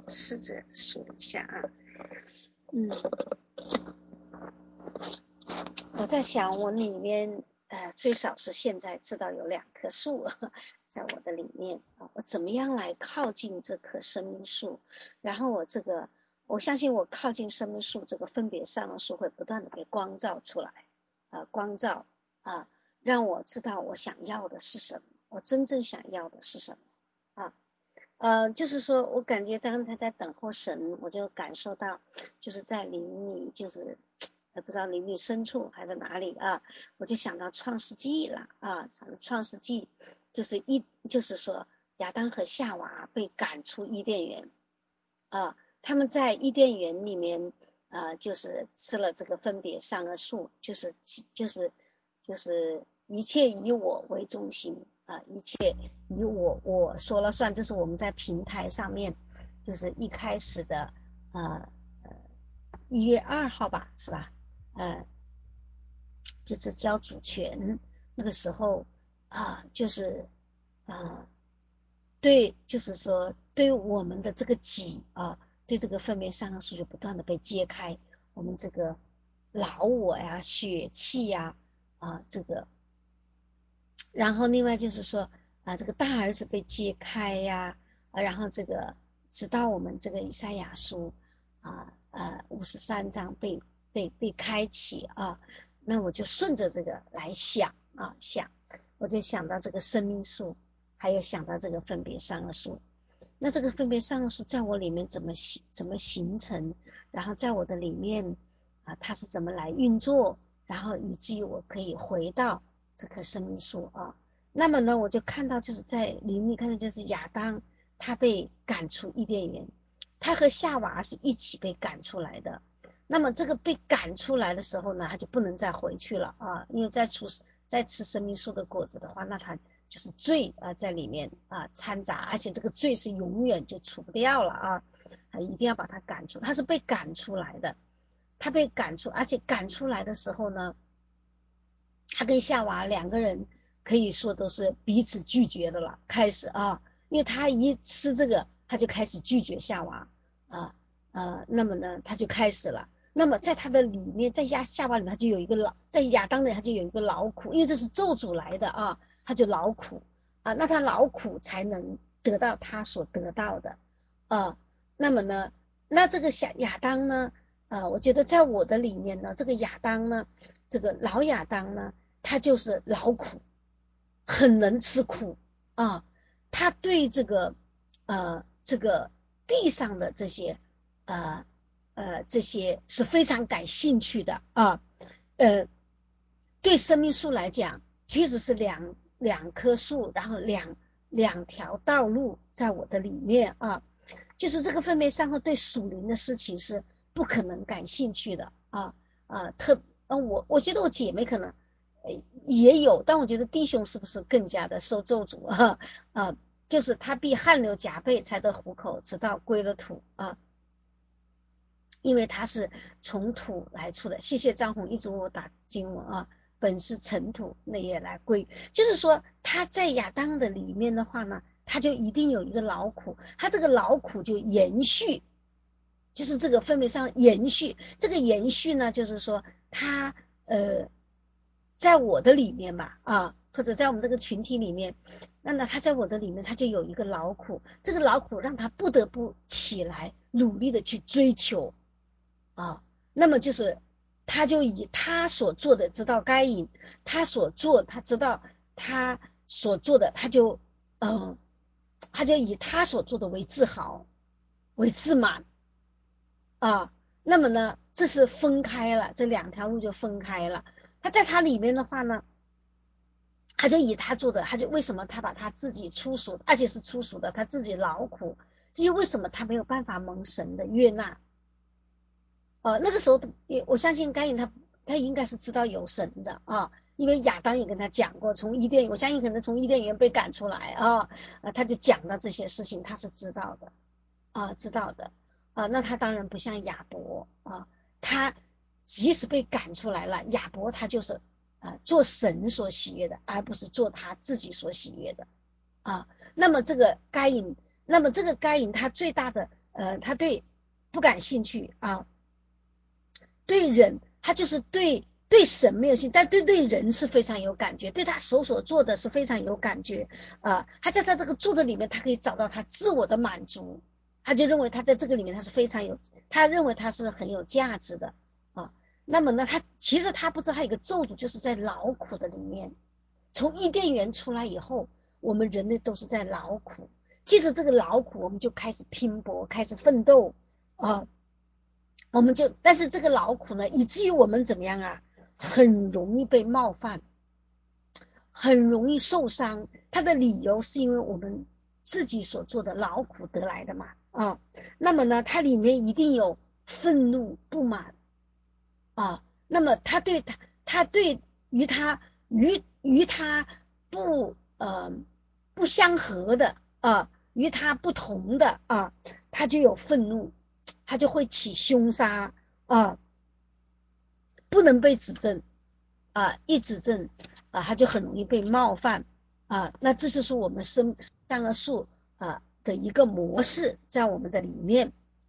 试着数一下啊。我在想我里面最少是现在知道有2棵树在我的里面我怎么样来靠近这棵生命树，然后我相信我靠近生命树，这个分别善恶树会不断的被光照出来光照让我知道我想要的是什么，我真正想要的是什么就是说我感觉当他在等候神，我就感受到就是在灵里，就是不知道灵里深处还是哪里我就想到创世纪了想到创世纪就是说亚当和夏娃被赶出伊甸园他们在伊甸园里面就是吃了这个分别善恶树，就是一切以我为中心一切以我说了算，这是我们在平台上面就是一开始的1月2号吧，是吧就是交主权那个时候就是对，就是说对我们的这个己对这个分别善恶树就不断的被揭开，我们这个老我呀血气呀这个，然后另外就是说这个大儿子被揭开呀然后这个直到我们这个以赛亚书53章被开启那我就顺着这个来想我就想到这个生命树，还有想到这个分别善恶树。那这个分别善恶树在我里面怎么形成，然后在我的里面它是怎么来运作，然后以至于我可以回到这棵生命树那么呢我就看到就是在灵里看到就是亚当他被赶出伊甸园，他和夏娃是一起被赶出来的。那么这个被赶出来的时候呢，他就不能再回去了因为再吃生命树的果子的话，那他就是罪在里面掺杂，而且这个罪是永远就除不掉了一定要把他赶出，他是被赶出来的。他被赶出，而且赶出来的时候呢，他跟夏娃2个人可以说都是彼此拒绝的了，开始因为他一吃这个他就开始拒绝夏娃那么呢他就开始了。那么在他的里面，在夏娃里面他就有一个在亚当里他就有一个劳苦，因为这是咒诅来的他就劳苦那他劳苦才能得到他所得到的那么呢，那这个亚当呢我觉得在我的里面呢，这个亚当呢，这个老亚当呢，他就是劳苦，很能吃苦他对这个地上的这些这些是非常感兴趣的对生命树来讲确实是两棵树，然后两条道路在我的里面就是这个分别善恶对属灵的事情是不可能感兴趣的我觉得我姐妹可能也有，但我觉得弟兄是不是更加的受咒诅就是他必汗流浃背才得糊口，直到归了土因为他是从土来出的。谢谢张红一直为我打经文本是尘土，那也来归。就是说他在亚当的里面的话呢，他就一定有一个劳苦，他这个劳苦就延续，就是这个分别上延续。这个延续呢，就是说他在我的里面吧或者在我们这个群体里面，那他在我的里面他就有一个劳苦，这个劳苦让他不得不起来努力的去追求那么就是他就以他所做的知道该隐，他所做他知道他所做的他就以他所做的为自豪为自满那么呢这是分开了，这2条路就分开了。他在他里面的话呢，他就以他做的，他就为什么他把他自己粗俗，而且是粗俗的，他自己劳苦，至于为什么他没有办法蒙神的悦纳那个时候我相信该隐他应该是知道有神的因为亚当也跟他讲过，我相信可能从伊甸园被赶出来他就讲到这些事情，他是知道的知道的那他当然不像亚伯他即使被赶出来了，亚伯他就是做神所喜悦的，而不是做他自己所喜悦的那么这个该隐他最大的他对不感兴趣啊，对人他就是对神没有兴趣，但对人是非常有感觉，对他所做的是非常有感觉他在他这个做的里面，他可以找到他自我的满足，他就认为他在这个里面他是非常有，他认为他是很有价值的啊。那么呢，其实他不知道他有一个咒诅，就是在劳苦的里面。从伊甸园出来以后，我们人类都是在劳苦，借着这个劳苦，我们就开始拼搏，开始奋斗我们就，但是这个劳苦呢，以至于我们怎么样啊，很容易被冒犯，很容易受伤。他的理由是因为我们自己所做的劳苦得来的嘛那么呢，它里面一定有愤怒、不满那么他对于他与他不不相合的与他不同的他就有愤怒，他就会起凶杀不能被指正一指正他就很容易被冒犯那这就是我们生上的树的一个模式在我们的里面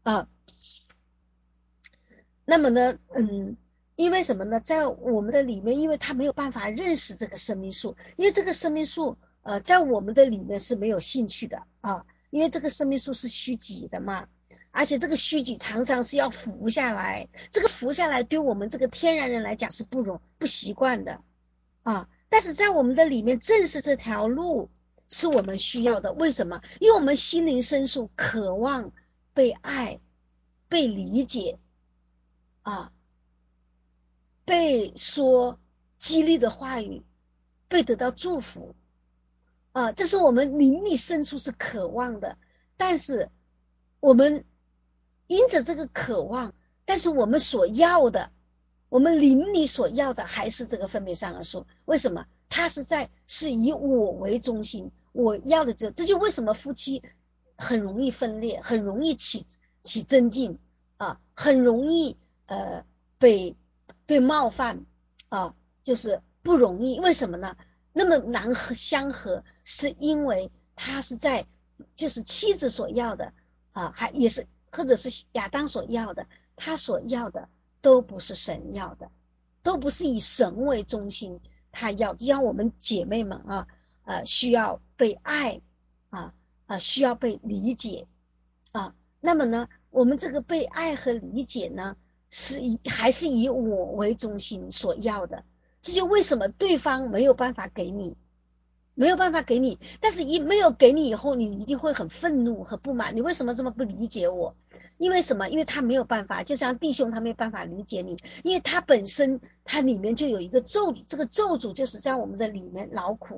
那么呢因为什么呢，在我们的里面，因为他没有办法认识这个生命树，因为这个生命树在我们的里面是没有兴趣的因为这个生命树是虚己的嘛，而且这个虚己常常是要浮下来，这个浮下来对我们这个天然人来讲是不习惯的但是在我们的里面，正是这条路是我们需要的。为什么？因为我们心灵深处渴望被爱、被理解被说激励的话语，被得到祝福这是我们灵里深处是渴望的。但是我们因着这个渴望，但是我们所要的，我们灵里所要的还是这个分别善恶树。为什么？它是以我为中心，我要的这就为什么夫妻很容易分裂，很容易起争竞很容易被冒犯就是不容易。为什么呢？那么难相合，是因为他是在就是妻子所要的还也是或者是亚当所要的，他所要的都不是神要的，都不是以神为中心。他要就像我们姐妹们需要被爱需要被理解那么呢，我们这个被爱和理解呢，还是以我为中心所要的。这就为什么对方没有办法给你，没有办法给你，但是没有给你以后，你一定会很愤怒和不满。你为什么这么不理解我？因为什么？因为他没有办法，就像弟兄他没有办法理解你，因为他本身他里面就有一个咒诅，这个咒诅就是在我们的里面劳苦。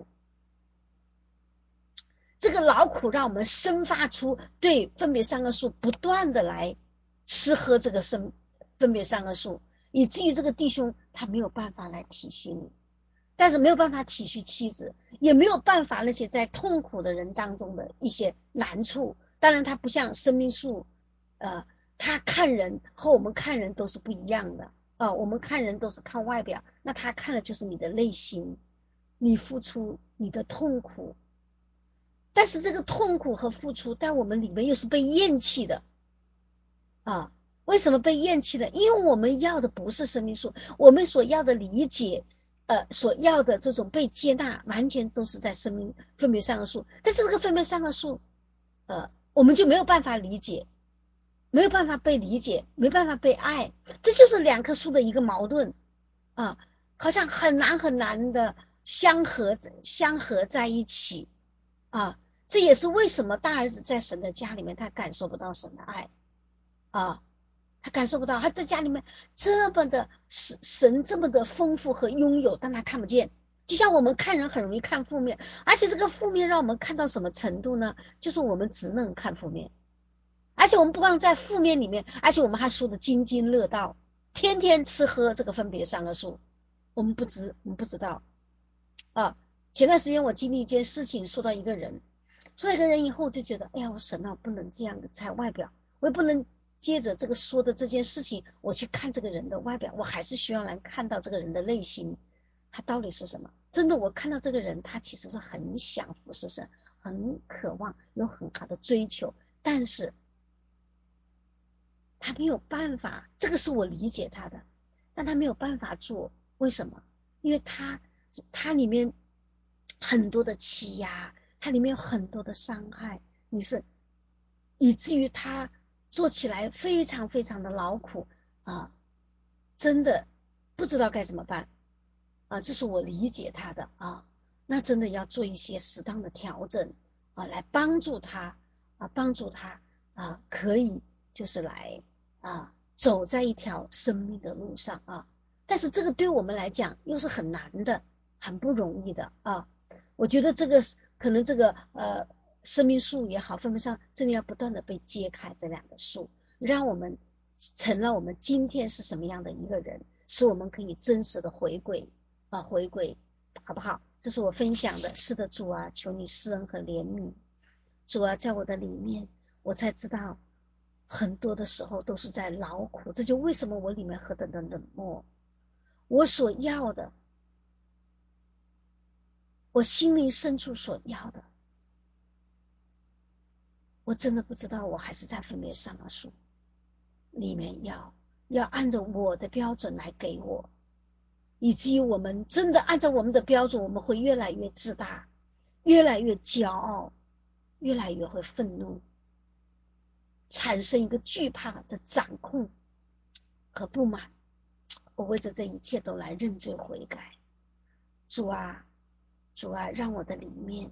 这个劳苦让我们生发出对分别善恶树不断的来吃喝这个分别善恶树，以至于这个弟兄他没有办法来体恤你，但是没有办法体恤妻子，也没有办法那些在痛苦的人当中的一些难处。当然他不像生命树他看人和我们看人都是不一样的我们看人都是看外表，那他看的就是你的内心，你付出你的痛苦，但是这个痛苦和付出在我们里面又是被厌弃的为什么被厌弃的？因为我们要的不是生命树，我们所要的理解所要的这种被接纳，完全都是在生命分别善恶树。但是这个分别善恶树我们就没有办法理解，没有办法被理解，没办法被爱，这就是两棵树的一个矛盾好像很难很难的相合在一起这也是为什么大儿子在神的家里面他感受不到神的爱他感受不到，他在家里面这么的神这么的丰富和拥有，但他看不见。就像我们看人很容易看负面，而且这个负面让我们看到什么程度呢？就是我们只能看负面，而且我们不光在负面里面，而且我们还说的津津乐道，天天吃喝这个分别善恶树，我们不知道前段时间我经历一件事情，说到一个人以后，就觉得哎呀，我神不能这样的才外表，我也不能接着这个说的这件事情我去看这个人的外表，我还是需要来看到这个人的内心，他到底是什么。真的，我看到这个人他其实是很想服侍神，很渴望，有很好的追求，但是他没有办法，这个是我理解他的，但他没有办法做，为什么？因为他里面很多的欺压，它里面有很多的伤害，以至于他做起来非常非常的劳苦啊，真的不知道该怎么办啊，这是我理解他的啊，那真的要做一些适当的调整啊，来帮助他可以就是来走在一条生命的路上啊，但是这个对我们来讲又是很难的，很不容易的啊。我觉得这个可能这个生命树也好，分不上，真的要不断的被揭开这两个树，让我们成了我们今天是什么样的一个人，使我们可以真实的回归，好不好？这是我分享的。是的，主啊，求你施恩和怜悯。主啊，在我的里面，我才知道很多的时候都是在劳苦，这就为什么我里面何等的冷漠。我所要的，我心灵深处所要的，我真的不知道，我还是在分别善恶树里面要按照我的标准来给我，以至于我们真的按照我们的标准，我们会越来越自大，越来越骄傲，越来越会愤怒，产生一个惧怕的掌控和不满。我为着这一切都来认罪悔改。主啊，主啊，让我的里面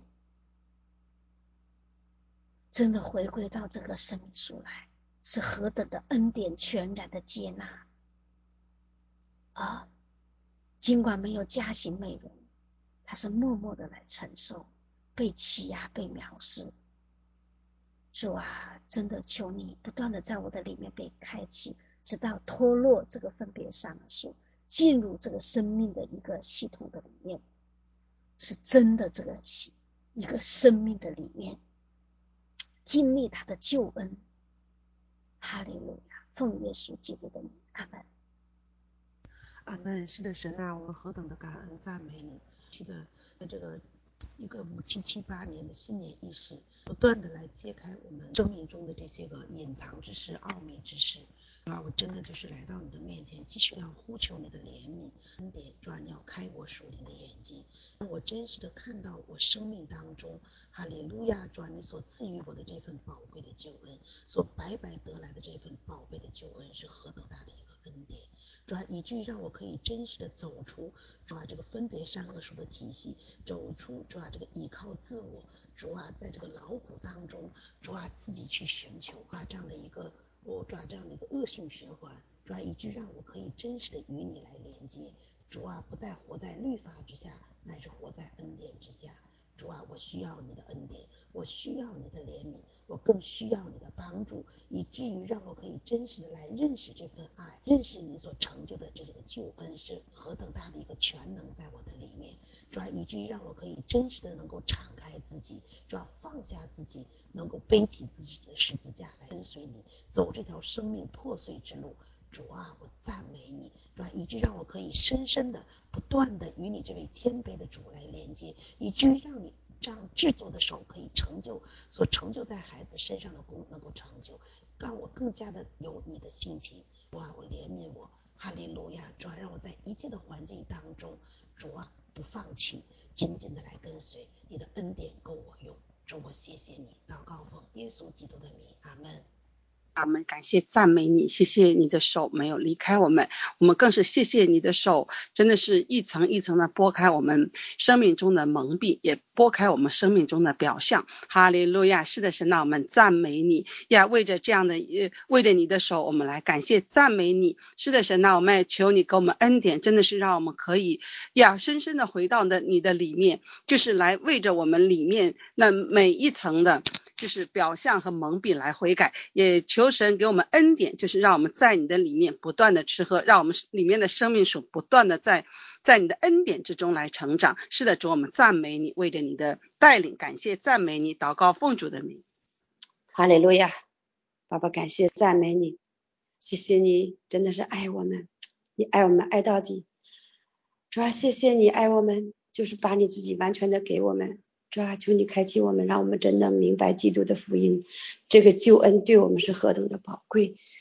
真的回归到这个生命树来，是何等的恩典全然的接纳啊！尽管没有家型美容，他是默默的来承受被欺压、被藐视。主啊，真的求你不断的在我的里面被开启，直到脱落这个分别善恶树，进入这个生命的一个系统的里面，是真的这个一个生命的里面经历他的救恩。哈利路亚，奉耶稣基督的名，阿门。 阿门。是的，神啊，我们何等的感恩赞美你。是的，在这个一个5778年的新年伊始，不断的来揭开我们生命中的这些个隐藏之事、奥秘之事。我真的就是来到你的面前，继续要呼求你的怜悯恩典，你要开我属灵的眼睛，让我真实的看到我生命当中，哈利路亚，你所赐予我的这份宝贵的救恩，所白白得来的这份宝贝的救恩是何等大的一个恩典。以至于让我可以真实的走出这个分别善恶树的体系，走出这个依靠自我，在这个劳苦当中自己去寻求这样的一个这样的一个恶性循环，以至于让我可以真实的与你来连接，不再活在律法之下，乃是活在恩典之下。我需要你的恩典，我需要你的怜悯，我更需要你的帮助，以至于让我可以真实的来认识这份爱，认识你所成就的这些个救恩是何等大的一个全能在我的里面。以至于让我可以真实的能够敞开自己，放下自己，能够背起自己的十字架来跟随你，走这条生命破碎之路。我赞美你，以至于让我可以深深的不断的与你这位谦卑的主来连接，以至于让你这样制作的手可以成就所成就在孩子身上的功能够成就，让我更加的有你的性情。我怜悯我，哈利路亚。让我在一切的环境当中，不放弃，紧紧的来跟随你的恩典够我用。我谢谢你，祷告奉耶稣基督的名，阿门。 阿们，感谢赞美你，谢谢你的手没有离开我们，我们更是谢谢你的手，真的是一层一层的拨开我们生命中的蒙蔽，也拨开我们生命中的表象。哈利路亚，是的，神啊，我们赞美你呀，为着你的手，我们来感谢赞美你。是的，神啊，我们也求你给我们恩典，真的是让我们可以深深的回到你的里面，就是来为着我们里面那每一层的就是表象和蒙蔽来悔改，也求神给我们恩典，就是让我们在你的里面不断的吃喝，让我们里面的生命树不断的在你的恩典之中来成长。是的，主，我们赞美你，为着你的带领感谢赞美你，祷告奉主的名。 哈利路亚，爸爸感谢赞美你，谢谢你真的是爱我们，你爱我们爱到底。主啊，谢谢你爱我们，就是把你自己完全的给我们。主啊，求你开启我们，让我们真的明白基督的福音，这个救恩对我们是何等的宝贵。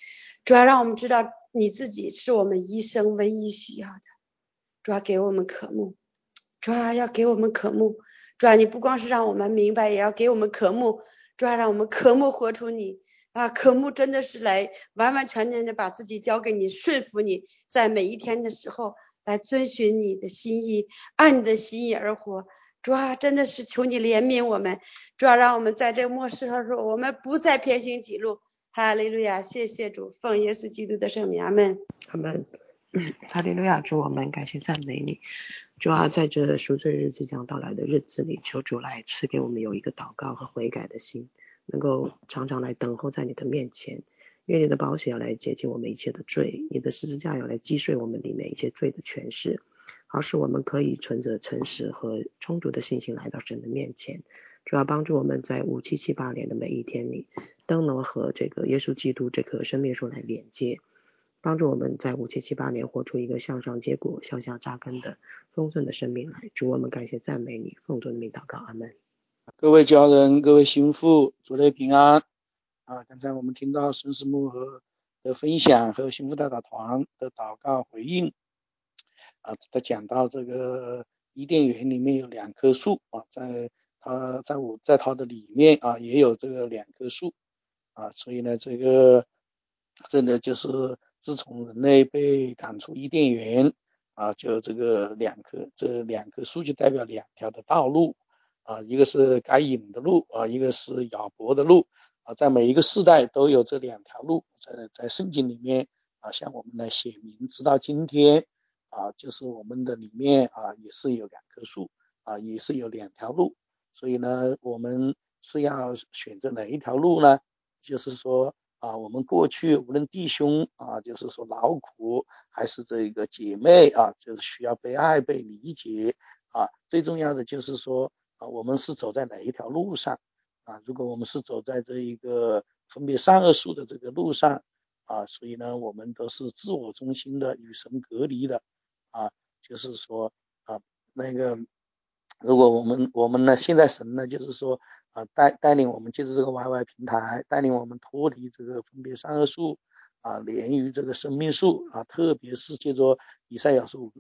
主要让我们知道你自己是我们一生唯一需要的。主要给我们渴慕，主要要给我们渴慕，主要你不光是让我们明白，也要给我们渴慕，主要让我们渴慕活出你啊！渴慕真的是来完完全全的把自己交给你，顺服你，在每一天的时候来遵循你的心意，按你的心意而活。主啊，真的是求你怜悯我们，主要让我们在这个末世的时候，我们不再偏行己路。哈利路亚，谢谢主，奉耶稣基督的圣名，阿们。 阿们。哈利路亚，主我们感谢赞美你。主啊，在这赎罪日即将到来的日子里，求主来赐给我们有一个祷告和悔改的心，能够常常来等候在你的面前。因为你的宝血要来洁净我们一切的罪，你的十字架要来击碎我们里面一些罪的权势，好使我们可以存着诚实和充足的信心来到神的面前。主要帮助我们在5778年的每一天里，都能和这个耶稣基督这棵生命树来连接，帮助我们在5778年活出一个向上结果、向下扎根的丰盛的生命来。主，我们感谢赞美你，奉主的名祷告，阿们。 各位家人，各位心腹，主内平安啊！刚才我们听到孙师母和的分享和心腹代表团的祷告回应啊，他讲到这个伊甸园里面有2棵树啊，在它的里面啊也有这个2棵树啊，所以呢这个真的就是自从人类被赶出伊甸园啊，就这2棵树就代表2条的道路啊，一个是该隐的路啊，一个是亚伯的路啊，在每一个世代都有这2条路，在圣经里面啊向我们来写明，直到今天啊，就是我们的里面啊也是有2棵树啊，也是有2条路，所以呢我们是要选择哪一条路呢？就是说啊，我们过去无论弟兄啊，就是说劳苦，还是这个姐妹啊，就是需要被爱、被理解啊。最重要的就是说啊，我们是走在哪一条路上啊？如果我们是走在这一个分别善恶树的这个路上啊，所以呢，我们都是自我中心的、与神隔离的啊。就是说啊，那个如果我们呢，现在神呢，就是说啊，带领我们借着这个 YY 平台，带领我们脱离这个分别善恶树啊，连于这个生命树啊，特别是借着以赛亚书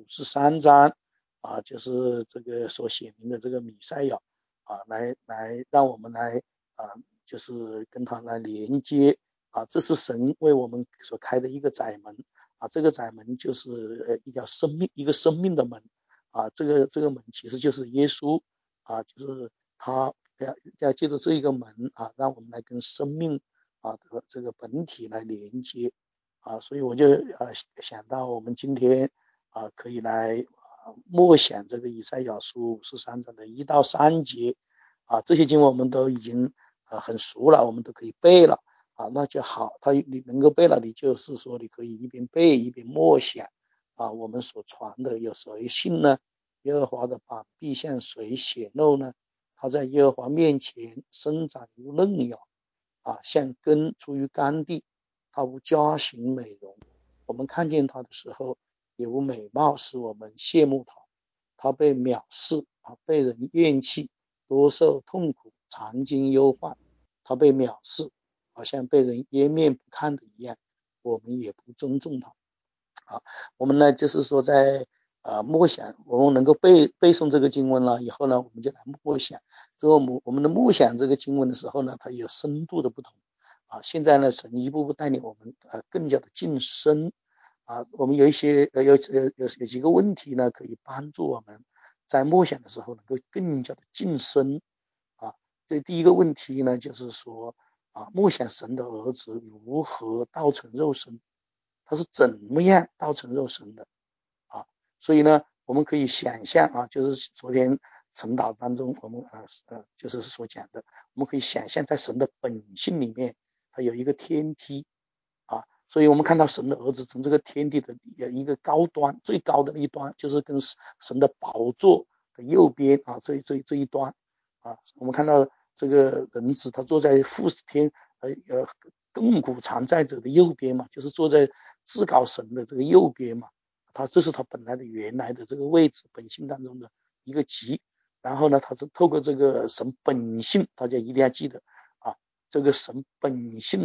53章啊，就是这个所写明的这个弥赛亚啊，来让我们来啊，就是跟他来连接啊，这是神为我们所开的一个窄门啊，这个窄门就是一个生命的门。啊，这个门其实就是耶稣啊，就是他要借着这一个门啊，让我们来跟生命啊的这个本体来连接啊，所以我就想到我们今天啊可以来默想这个以赛亚书53章的1到3节啊，这些经文我们都已经很熟了，我们都可以背了啊，那就好，你能够背了，你就是说你可以一边背一边默想。啊，我们所传的有谁信呢？耶和华的膀臂向谁显露呢？他在耶和华面前生长如嫩芽啊，像根出于干地，他无佳形美容。我们看见他的时候，也无美貌使我们羡慕他。他被藐视啊，被人厌弃，多受痛苦，常经忧患。他被藐视，好像被人湮灭不看的一样，我们也不尊重他。啊，我们呢就是说在默想，我们能够背诵这个经文了以后呢，我们就来默想。之后我们的默想这个经文的时候呢，它有深度的不同啊。现在呢，神一步步带领我们更加的晋升啊。我们有一些有几个问题呢，可以帮助我们在默想的时候能够更加的晋升啊。这第一个问题呢，就是说啊，默想神的儿子如何道成肉身。他是怎么样道成肉身的啊？所以呢，我们可以想象啊，就是昨天晨祷当中我们就是所讲的，我们可以想象在神的本性里面，它有一个天梯啊，所以我们看到神的儿子从这个天地的一个高端，最高的一端，就是跟神的宝座的右边啊，这一端啊，我们看到这个人子他坐在父天亘古常在者的右边嘛，就是坐在至高神的这个右边嘛，这是他本来的原来的这个位置，本性当中的一个极。然后呢，他是透过这个神本性，大家一定要记得啊，这个神本性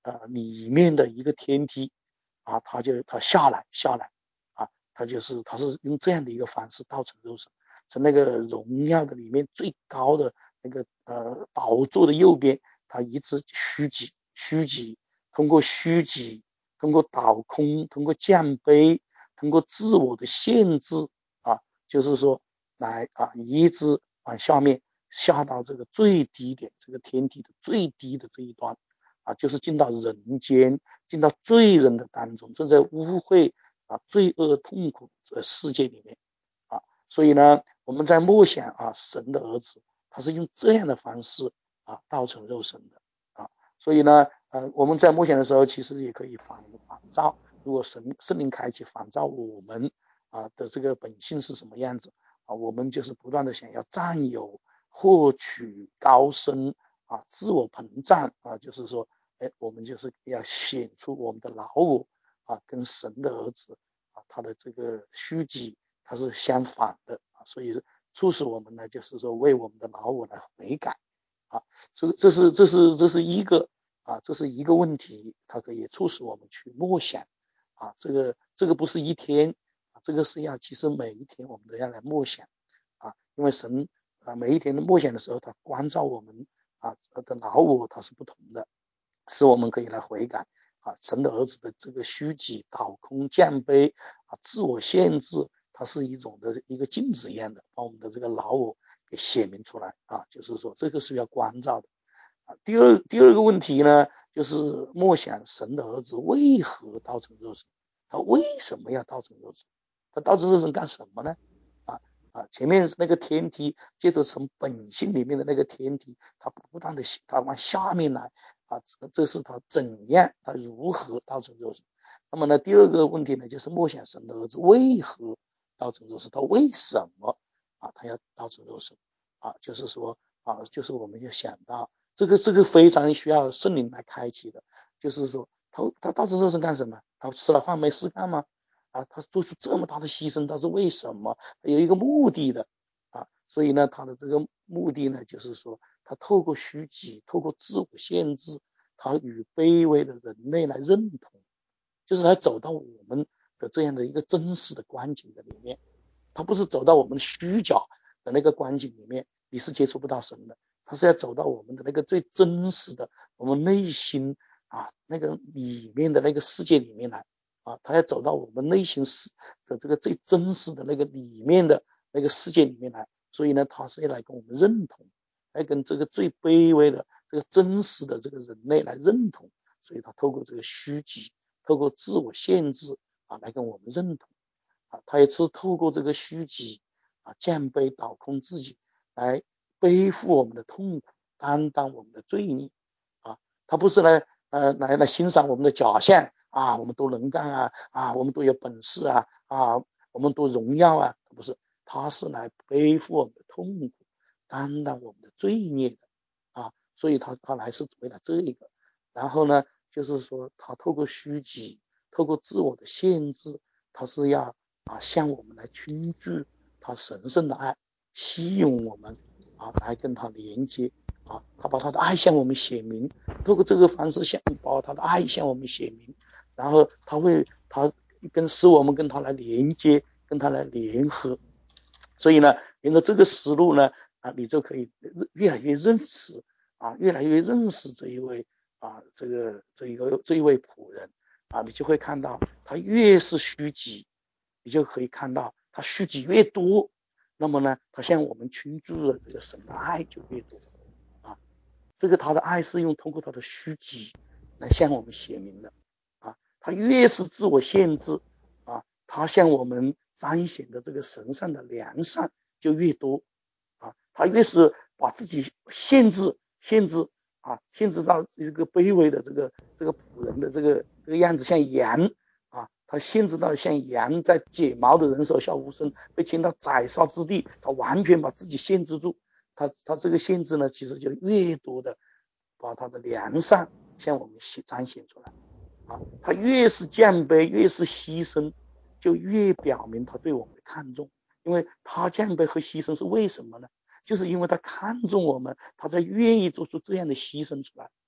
里面的一个天梯啊，他下来啊，他是用这样的一个方式道成肉身，从那个荣耀的里面最高的那个宝座的右边，他一直虚己，通过虚己，通过倒空，通过降卑，通过自我的限制啊，就是说来一直往下面下到这个最低点，这个天体的最低的这一端啊，就是进到人间，进到罪人的当中，正在污秽罪恶痛苦的世界里面啊。所以呢，我们在默想神的儿子他是用这样的方式道成肉身的啊。所以呢，我们在默想的时候，其实也可以反照，如果圣灵开启反照我们的这个本性是什么样子我们就是不断的想要占有、获取、高升自我膨胀就是说，我们就是要显出我们的老我跟神的儿子他的这个虚己它是相反的所以促使我们呢，就是说为我们的老我来悔改这是一个这是一个问题，它可以促使我们去默想这个不是一天这个是其实每一天我们都要来默想因为神每一天的默想的时候，他关照我们的老我它是不同的，使我们可以来悔改神的儿子的这个虚己、倒空、降卑自我限制，它是一个镜子一样的，把我们的这个老我给显明出来就是说这个是要关照的第二个问题呢，就是默想神的儿子为何道成肉身，他为什么要道成肉身？他道成肉身干什么呢？前面那个天梯，接着从本性里面的那个天梯，他不断的他往下面来这是他怎样，他如何道成肉身？那么呢，第二个问题呢，就是默想神的儿子为何道成肉身？他为什么他要道成肉身就是说就是我们要想到这个非常需要圣灵来开启的，就是说他道成肉身干什么？他吃了饭没事干吗？他做出这么大的牺牲，他是为什么？有一个目的的所以呢，他的这个目的呢，就是说他透过虚己，透过自我限制，他与卑微的人类来认同，就是他走到我们的这样的一个真实的光景的里面，他不是走到我们虚假的那个光景里面，你是接触不到神的，他是要走到我们的那个最真实的，我们内心那个里面的那个世界里面来他要走到我们内心的这个最真实的那个里面的那个世界里面来，所以呢，他是要来跟我们认同，来跟这个最卑微的这个真实的这个人类来认同，所以他透过这个虚己，透过自我限制来跟我们认同他也是透过这个虚己降卑倒空自己，来背负我们的痛苦，担当我们的罪孽他不是来欣赏我们的假象我们都能干我们都有本事我们都荣耀不是，他是来背负我们的痛苦，担当我们的罪孽的所以他来是为了这一个，然后呢，就是说他透过虚己，透过自我的限制，他是要向我们来倾注他神圣的爱，吸引我们来跟他连接他把他的爱向我们显明，透过这个方式把他的爱向我们显明，然后他使我们跟他来连接，跟他来联合，所以呢，沿着这个思路呢你就可以越来越认识越来越认识这一位这一位仆人你就会看到他越是虚己，你就可以看到他虚己越多，那么呢，他向我们倾注的这个神的爱就越多这个他的爱是通过他的虚己来向我们显明的他越是自我限制他向我们彰显的这个神圣的良善就越多他越是把自己限制到这个卑微的这个仆人的这个样子，像羊他限制到像羊在剪毛的人手下无声，被牵到宰杀之地，他完全把自己限制住他这个限制呢，其实就越多的把他的良善向我们彰显出来他越是降卑，越是牺牲，就越表明他对我们的看重。因为他降卑和牺牲是为什么呢？就是因为他看重我们，他才愿意做出这样的牺牲出来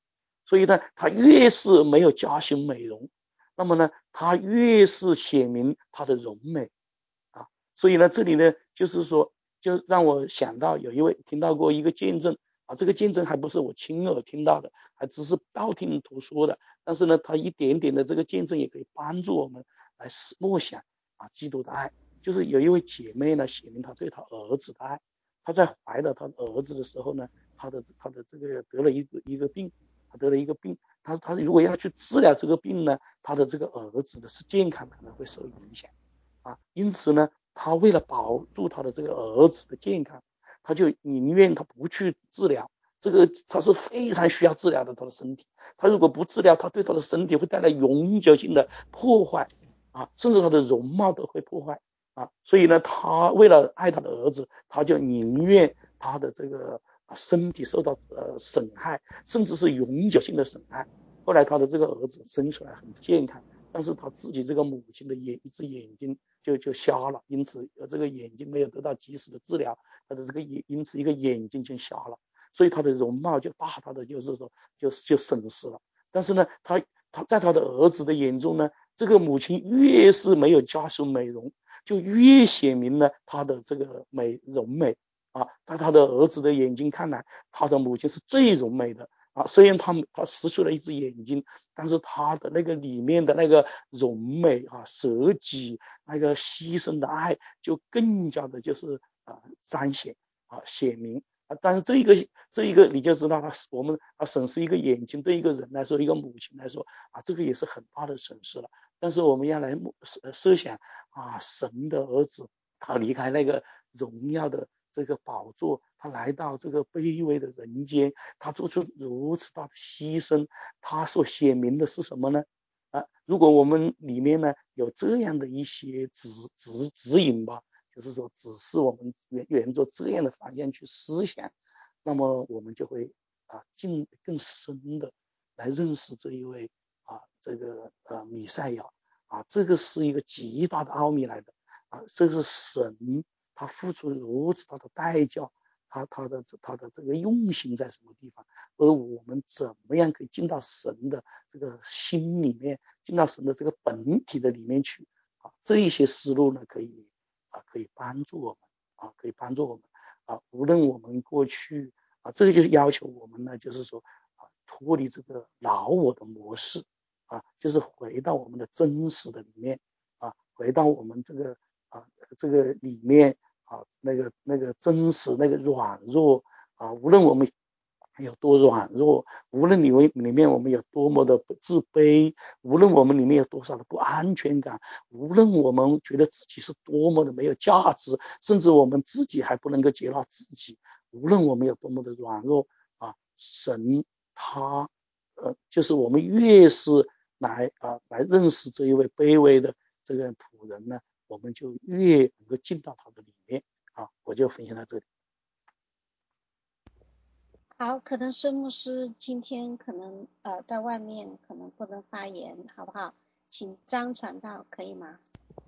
所以呢，他越是没有加修美容，那么呢，他越是显明他的荣美啊。所以呢，这里呢，就是说，就让我想到有一位听到过一个见证啊，这个见证还不是我亲耳听到的，还只是道听途说的，但是呢，他一点点的这个见证也可以帮助我们来默想啊，基督的爱。就是有一位姐妹呢，写明她对她儿子的爱。她在怀了她儿子的时候呢，她的这个得了一个病，她得了一个病。她如果要去治疗这个病呢，她的这个儿子的是健康可能会受影响啊。因此呢，她为了保住她的这个儿子的健康，她就宁愿她不去治疗。这个他是非常需要治疗的，他的身体。他如果不治疗，他对他的身体会带来永久性的破坏啊，甚至他的容貌都会破坏啊。所以呢，他为了爱他的儿子，他就宁愿他的这个身体受到损害，甚至是永久性的损害。后来他的这个儿子生出来很健康，但是他自己这个母亲的一只眼睛就瞎了，因此这个眼睛没有得到及时的治疗，他的这个因此一个眼睛就瞎了。所以他的容貌就大大的就是说就损失了。但是呢，他在他的儿子的眼中呢，这个母亲越是没有加修美容，就越显明了他的这个容美啊。在他的儿子的眼睛看来，他的母亲是最容美的啊。虽然他失去了一只眼睛，但是他的那个里面的那个容美啊、舍己、那个牺牲的爱，就更加的就是彰显啊、显明。但是这一个你就知道我们损失一个眼睛，对一个人来说，一个母亲来说啊，这个也是很大的损失了。但是我们要来设想啊，神的儿子他离开那个荣耀的这个宝座，他来到这个卑微的人间，他做出如此大的牺牲，他所显明的是什么呢？如果我们里面呢有这样的一些指引吧，就是说只是我们沿着这样的方向去思想，那么我们就会更深的来认识这一位这个弥赛亚啊。这个是一个极大的奥秘来的啊。这是神他付出如此大的代价，他的这个用心在什么地方，而我们怎么样可以进到神的这个心里面，进到神的这个本体的里面去啊。这一些思路呢可以帮助我们可以帮助我们无论我们过去这个就是要求我们呢，就是说脱离这个老我的模式就是回到我们的真实的里面回到我们这个里面那个真实那个软弱无论我们有多软弱，无论里面我们有多么的自卑，无论我们里面有多少的不安全感，无论我们觉得自己是多么的没有价值，甚至我们自己还不能够接纳自己，无论我们有多么的软弱神他就是我们越是来认识这一位卑微的这个仆人呢，我们就越能够进到他的里面我就分享到这里。 好，可能孙牧师今天可能在外面可能不能发言，好不好？请张传道，可以吗？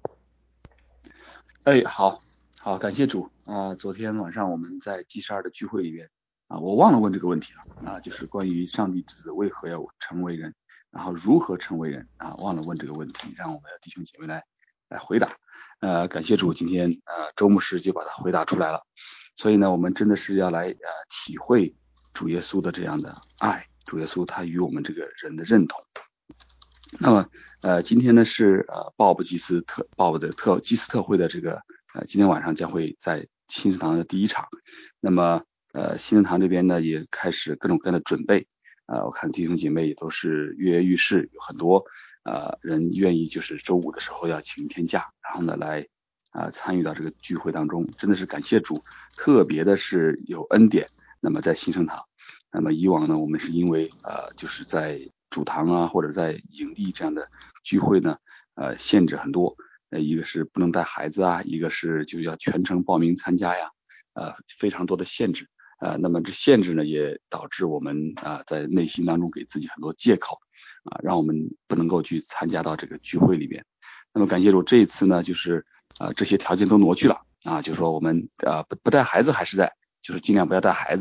好，感谢主昨天晚上我们在 G12的聚会里面我忘了问这个问题了就是关于上帝之子为何要成为人，然后如何成为人忘了问这个问题，让我们的弟兄姐妹来回答。感谢主，今天周牧师就把它回答出来了。所以呢，我们真的是要来体会主耶稣的这样的爱，主耶稣他与我们这个人的认同。那么今天呢是鲍勃祭司特会的这个今天晚上将会在新生堂的第一场。那么新生堂这边呢也开始各种各样的准备我看弟兄姐妹也都是跃跃欲试，有很多人愿意就是周五的时候要请一天假，然后呢来参与到这个聚会当中。真的是感谢主，特别的是有恩典。那么在新生堂，那么以往呢我们是因为就是在主堂或者在营地这样的聚会呢限制很多，一个是不能带孩子一个是就要全程报名参加呀非常多的限制那么这限制呢也导致我们在内心当中给自己很多借口让我们不能够去参加到这个聚会里边。那么感谢主，这一次呢就是这些条件都挪去了就是说我们不带孩子还是在，就是尽量不要带孩子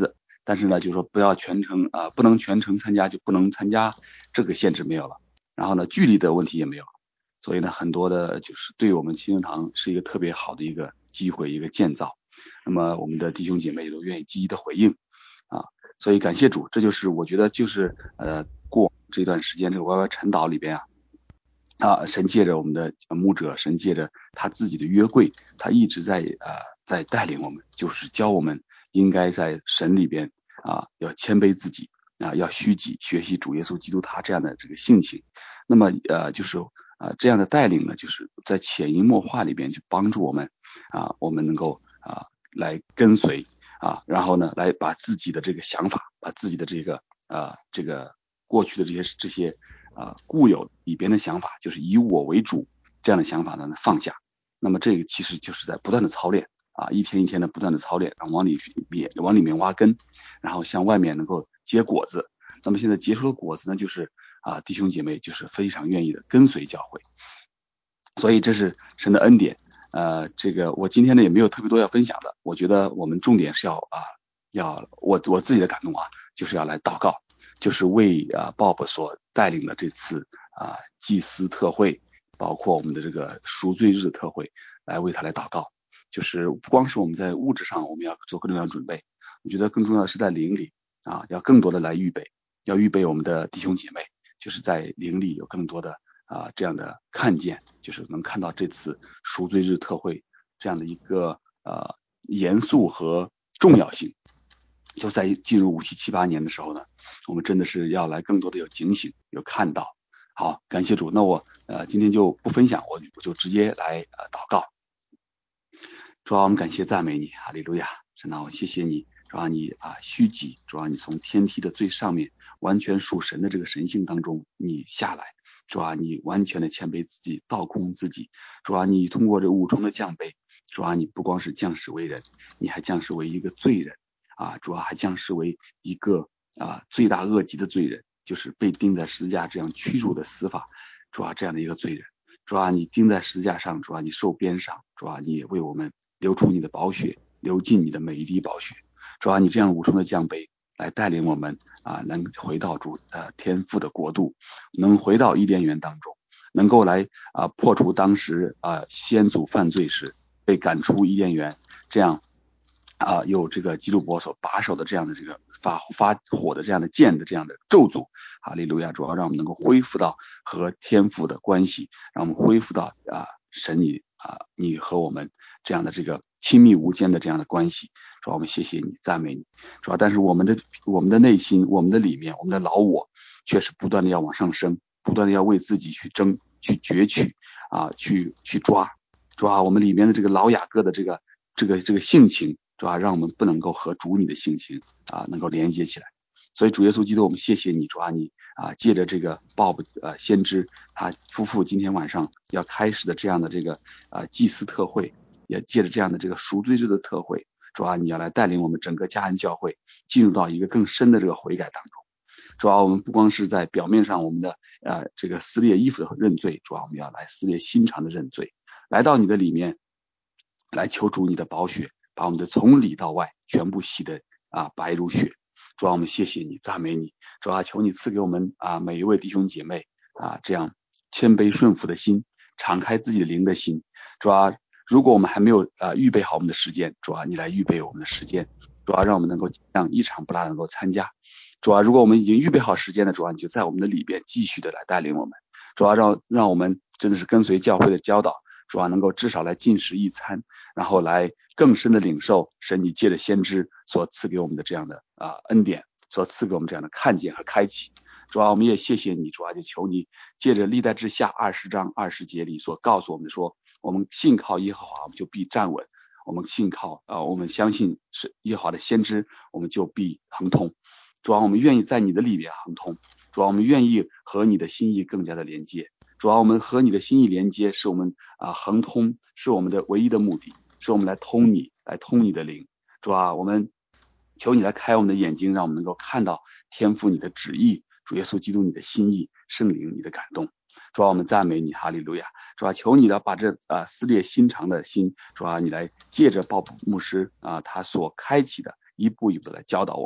但是呢，就是说不要全程不能全程参加就不能参加，这个限制没有了。然后呢，距离的问题也没有了。所以呢，很多的就是对我们新生堂是一个特别好的一个机会，一个建造。那么我们的弟兄姐妹也都愿意积极的回应啊，所以感谢主，这就是我觉得就是过这段时间这个 YY 晨祷里边神借着我们的牧者，神借着他自己的约柜，他一直在带领我们，就是教我们应该在神里边要谦卑自己要虚己，学习主耶稣基督他这样的这个性情。那么就是这样的带领呢，就是在潜移默化里边就帮助我们我们能够来跟随然后呢来把自己的这个想法，把自己的这个过去的这些固有里边的想法，就是以我为主这样的想法呢放下。那么这个其实就是在不断的操练一天一天的不断的操练，往里面挖根，然后向外面能够结果子。那么现在结出的果子呢，就是弟兄姐妹就是非常愿意的跟随教会。所以这是神的恩典。这个我今天呢也没有特别多要分享的，我觉得我们重点是要我自己的感动就是要来祷告，就是为Bob 所带领的这次祭司特会，包括我们的这个赎罪日的特会，来为他来祷告。就是不光是我们在物质上我们要做更重要的准备，我觉得更重要的是在灵里要更多的来预备，要预备我们的弟兄姐妹，就是在灵里有更多的这样的看见，就是能看到这次赎罪日特会这样的一个严肃和重要性。就在进入5778年的时候呢，我们真的是要来更多的有警醒，有看到。好，感谢主。那我今天就不分享，我就直接来祷告。主我们感谢赞美你，哈利路亚。神我谢谢你，主你虚己，主你从天梯的最上面完全属神的这个神性当中你下来，主你完全的谦卑自己，倒空自己，主你通过这5重的降卑，主你不光是降世为人，你还降世为一个罪人主还降世为一个罪大恶极的罪人，就是被钉在十字架这样屈辱的死法，主这样的一个罪人。主你钉在十字架上，主你受鞭伤，主你也为我们流出你的宝血，流尽你的每一滴宝血。主你这样5重的降卑来带领我们能回到主天父的国度，能回到伊甸园当中，能够来破除当时先祖犯罪时被赶出伊甸园，这样有这个基督伯所把守的这样的这个发火的这样的剑的这样的咒诅。哈利路亚。主要让我们能够恢复到和天父的关系，让我们恢复到神你和我们这样的这个亲密无间的这样的关系。主要我们谢谢你，赞美你。主要但是我们的内心，我们的里面，我们的老我却是不断的要往上升，不断的要为自己去争，去攫取去抓。主要我们里面的这个老雅各的这个性情，主要让我们不能够和主你的性情能够连接起来。所以主耶稣基督，我们谢谢你，主你借着这个Bob先知他夫妇今天晚上要开始的这样的这个祭司特会，也借着这样的这个赎罪日的特会，主你要来带领我们整个嘉恩教会进入到一个更深的这个悔改当中。主我们不光是在表面上我们的这个撕裂衣服的认罪，主我们要来撕裂心肠的认罪，来到你的里面来求主你的宝血，把我们的从里到外全部洗得白如雪。主我们谢谢你，赞美你。主求你赐给我们每一位弟兄姐妹这样谦卑顺服的心，敞开自己的灵的心。主如果我们还没有预备好我们的时间，主你来预备我们的时间。主让我们能够让一场不落能够参加。主如果我们已经预备好时间了，主你就在我们的里边继续的来带领我们。主让我们真的是跟随教会的教导，主能够至少来进食一餐，然后来更深的领受神你借着先知所赐给我们的这样的恩典，所赐给我们这样的看见和开启。主我们也谢谢你，主就求你借着历代志下20章20节里所告诉我们的说，我们信靠耶和华我们就必站稳，我们信靠我们相信是耶和华的先知，我们就必亨通。主我们愿意在你的里面亨通，主我们愿意和你的心意更加的连接，主我们和你的心意连接是我们亨通，是我们的唯一的目的，是我们来通你的灵。主我们求你来开我们的眼睛，让我们能够看到天父你的旨意，主耶稣基督你的心意，圣灵你的感动。主我们赞美你，哈利路亚。主求你的把这撕裂心肠的心，主你来借着鲍牧师他所开启的一步一步的来教导我们。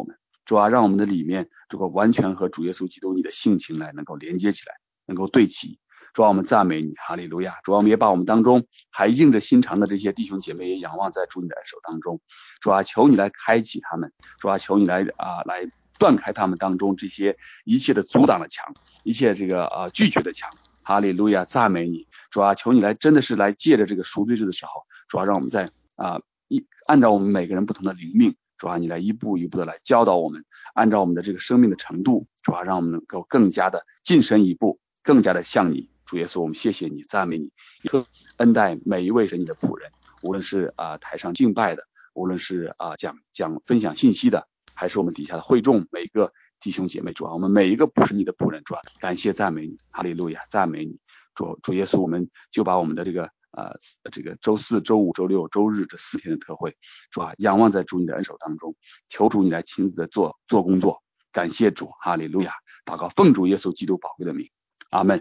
主啊，让我们的里面这个完全和主耶稣基督你的性情来能够连接起来，能够对齐。主啊，我们赞美你，哈利路亚。主啊，我们也把我们当中还硬着心肠的这些弟兄姐妹也仰望在主你的手当中。主啊，求你来开启他们，主啊，求你来来断开他们当中这些一切的阻挡的墙，一切这个拒绝的墙。哈利路亚，赞美你。主啊，求你来真的是来借着这个赎罪日的时候，主啊，让我们在按照我们每个人不同的灵命，主啊，你来一步一步的来教导我们，按照我们的这个生命的程度，主啊，让我们能够更加的进深一步，更加的像你。主耶稣，我们谢谢你，赞美你，恩待每一位是你的仆人，无论是台上敬拜的，无论是讲分享信息的，还是我们底下的会众每一个弟兄姐妹，主啊，我们每一个不是你的仆人，主啊，感谢赞美你，哈利路亚，赞美你。主耶稣，我们就把我们的这个周四、周五、周六、周日这4天的特会，主啊，仰望在主你的恩手当中，求主你来亲自的做工作，感谢主，哈利路亚，祷告奉主耶稣基督宝贵的名，阿门。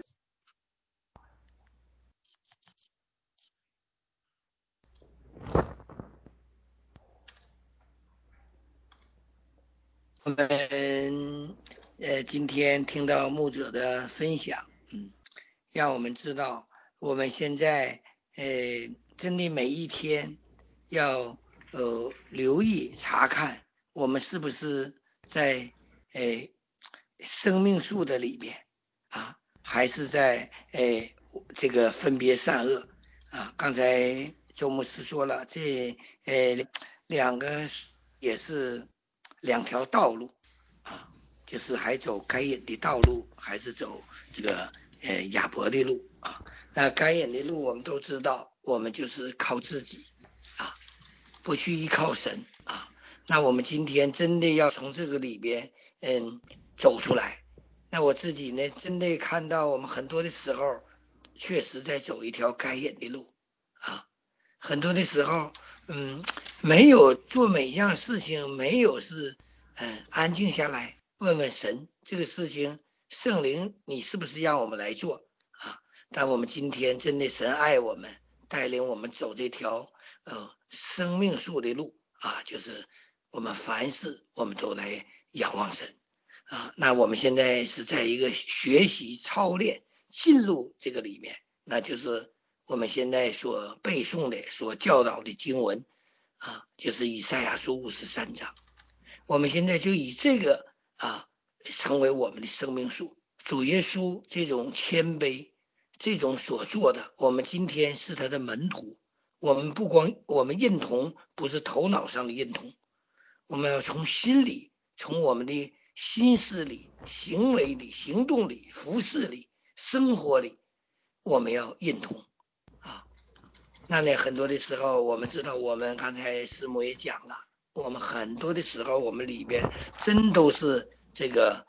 我们今天听到牧者的分享，让我们知道我们现在真的每一天要留意查看我们是不是在生命树的里面还是在这个分别善恶刚才周牧师说了，这两个也是2条道路就是还走该隐的道路，还是走这个亚伯的路那该隐的路我们都知道，我们就是靠自己不去依靠神那我们今天真的要从这个里边走出来。那我自己呢，真的看到我们很多的时候确实在走一条该隐的路很多的时候没有做每一样事情，没有是安静下来问问神，这个事情圣灵你是不是让我们来做但我们今天真的神爱我们，带领我们走这条生命树的路就是我们凡事我们都来仰望神那我们现在是在一个学习操练进入这个里面，那就是我们现在所背诵的所教导的经文就是以赛亚书53章。我们现在就以这个成为我们的生命树。主耶稣这种谦卑，这种所做的，我们今天是他的门徒。我们不光我们认同，不是头脑上的认同，我们要从心里，从我们的心思里、行为里、行动里、服饰里、生活里，我们要认同那呢，很多的时候我们知道，我们刚才师母也讲了，我们很多的时候我们里边真都是这个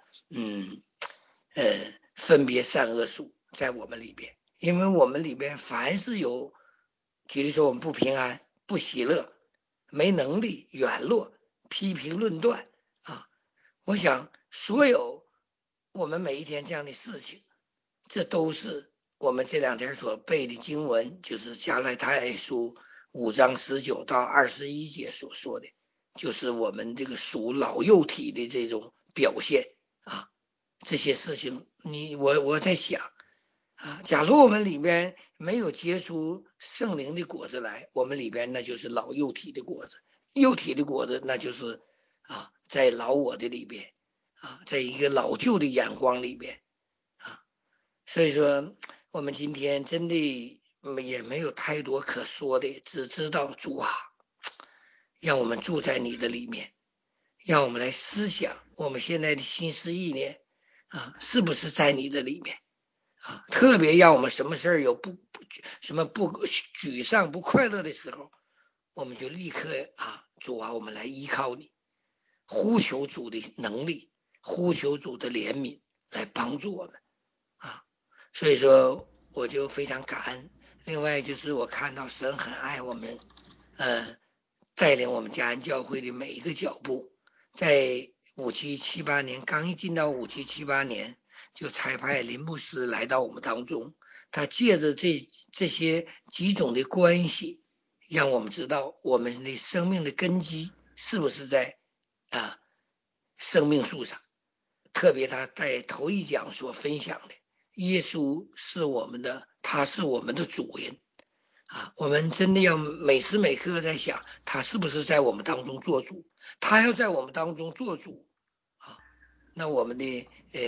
分别善恶树在我们里边，因为我们里边凡是有，举例说我们不平安、不喜乐、没能力、软弱、批评论断我想所有我们每一天这样的事情，这都是我们这2天所背的经文，就是加拉太书5章19到21节所说的，就是我们这个属老幼体的这种表现这些事情我在想假如我们里边没有结出圣灵的果子来，我们里边那就是老幼体的果子，幼体的果子那就是在老我的里边在一个老旧的眼光里边所以说我们今天真的也没有太多可说的，只知道主让我们住在你的里面，让我们来思想我们现在的心思意念是不是在你的里面特别让我们什么事儿有什么不沮丧不快乐的时候，我们就立刻主我们来依靠你，呼求主的能力，呼求主的怜悯来帮助我们所以说我就非常感恩。另外就是我看到神很爱我们带领我们家人教会的每一个脚步，在5778年刚一进到5778年，就差派林牧师来到我们当中，他借着这些几种的关系，让我们知道我们的生命的根基是不是在生命树上，特别他在头一讲所分享的，耶稣是我们的，他是我们的主人啊，我们真的要每时每刻在想，他是不是在我们当中做主？他要在我们当中做主啊，那我们的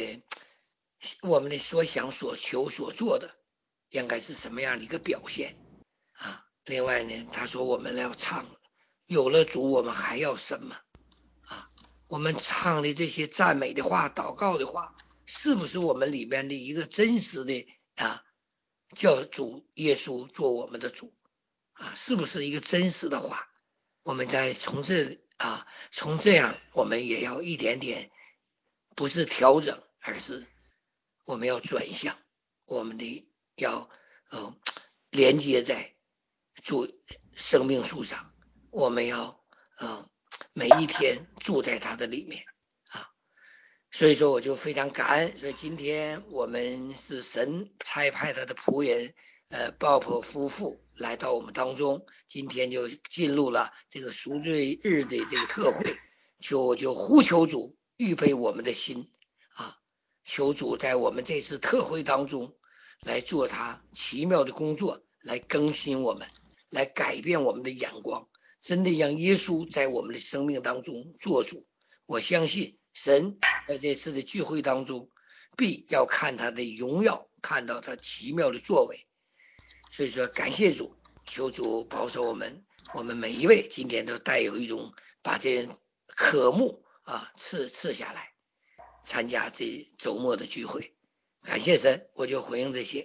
所想所求所做的应该是什么样的一个表现啊？另外呢，他说我们要唱，有了主我们还要什么啊？我们唱的这些赞美的话、祷告的话，是不是我们里边的一个真实的啊？叫主耶稣做我们的主啊，是不是一个真实的话？我们再从这样我们也要一点点，不是调整，而是我们要转向，我们的要连接在主生命树上，我们要每一天住在他的里面啊。所以说我就非常感恩，所以今天我们是神差派他的仆人鲍夫妇来到我们当中，今天就进入了这个赎罪日的这个特会，就呼求主预备我们的心啊，求主在我们这次特会当中来做他奇妙的工作，来更新我们，来改变我们的眼光，真的让耶稣在我们的生命当中做主。我相信神在这次的聚会当中必要看他的荣耀，看到他奇妙的作为。所以说感谢主，求主保守我们每一位今天都带有一种把这渴慕赐下来参加这周末的聚会。感谢神，我就回应这些。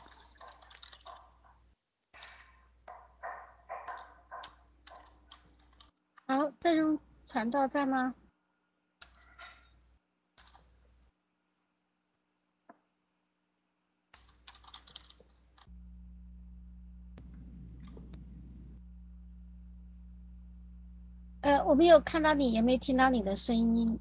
好，邓荣传道在吗？我没有看到你，也没听到你的声音。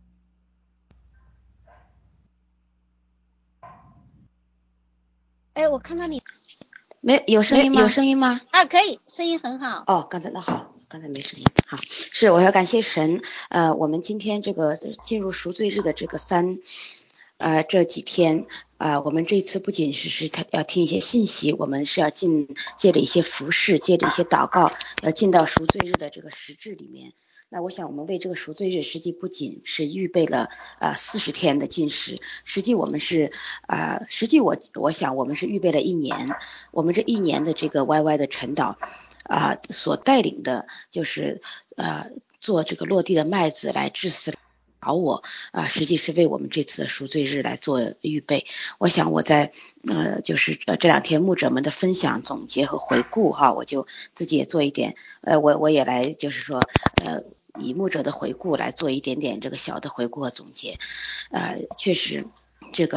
我看到你， 有声音吗？有声音吗？ 可以，声音很好。 哦，刚才那好，刚才没声音。好，是我要感谢神。我们今天这个进入赎罪日的这个这几天我们这次不仅是要听一些信息，我们是要借着一些服事，借着一些祷告，要进到赎罪日的这个实质里面。那我想我们为这个赎罪日实际不仅是预备了40天的禁食，实际我们是我想我们是预备了1年，我们这1年的这个 YY 的晨祷所带领的就是做这个落地的麦子来治死我实际是为我们这次的赎罪日来做预备。我想我在就是这2天牧者们的分享总结和回顾我就自己也做一点我也来就是说以牧者的回顾来做一点点这个小的回顾和总结。确实这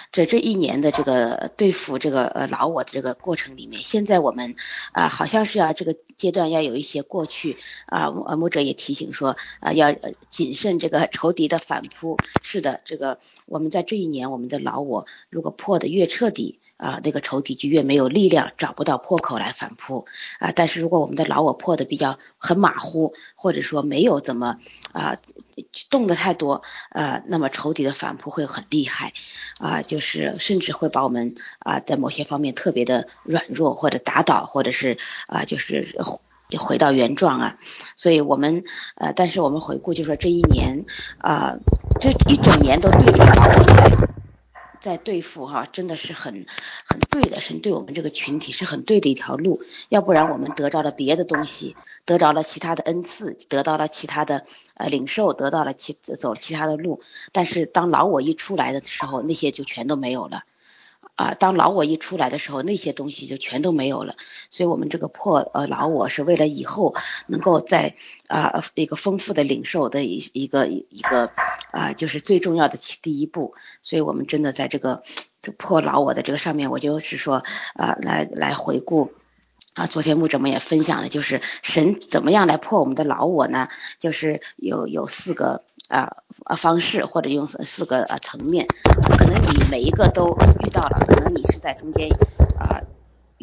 1年的这个对付这个老我的这个过程里面，现在我们好像是这个阶段要有一些过去牧者也提醒说要谨慎这个仇敌的反扑。是的，这个我们在这1年我们的老我如果破得越彻底那个仇敌就越没有力量，找不到破口来反扑但是如果我们的老我破得很马虎，或者说没有怎么动得太多那么仇敌的反扑会很厉害就是甚至会把我们在某些方面特别的软弱或者打倒，或者是就是回到原状所以我们但是我们回顾就说这1年这一整年都对着老我在对付真的是很对的，神对我们这个群体是很对的一条路，要不然我们得着了别的东西，得着了其他的恩赐，得到了其他的领受，得到了走其他的路，但是当老我一出来的时候，那些就全都没有了当老我一出来的时候，那些东西就全都没有了。所以我们这个破老我是为了以后能够在一个丰富的领受的一个就是最重要的第一步。所以我们真的在这个破老我的这个上面，我就是说来回顾昨天牧者们也分享的就是神怎么样来破我们的老我呢？就是有4个方式，或者用4个层面可能你每一个都遇到了，可能你是在中间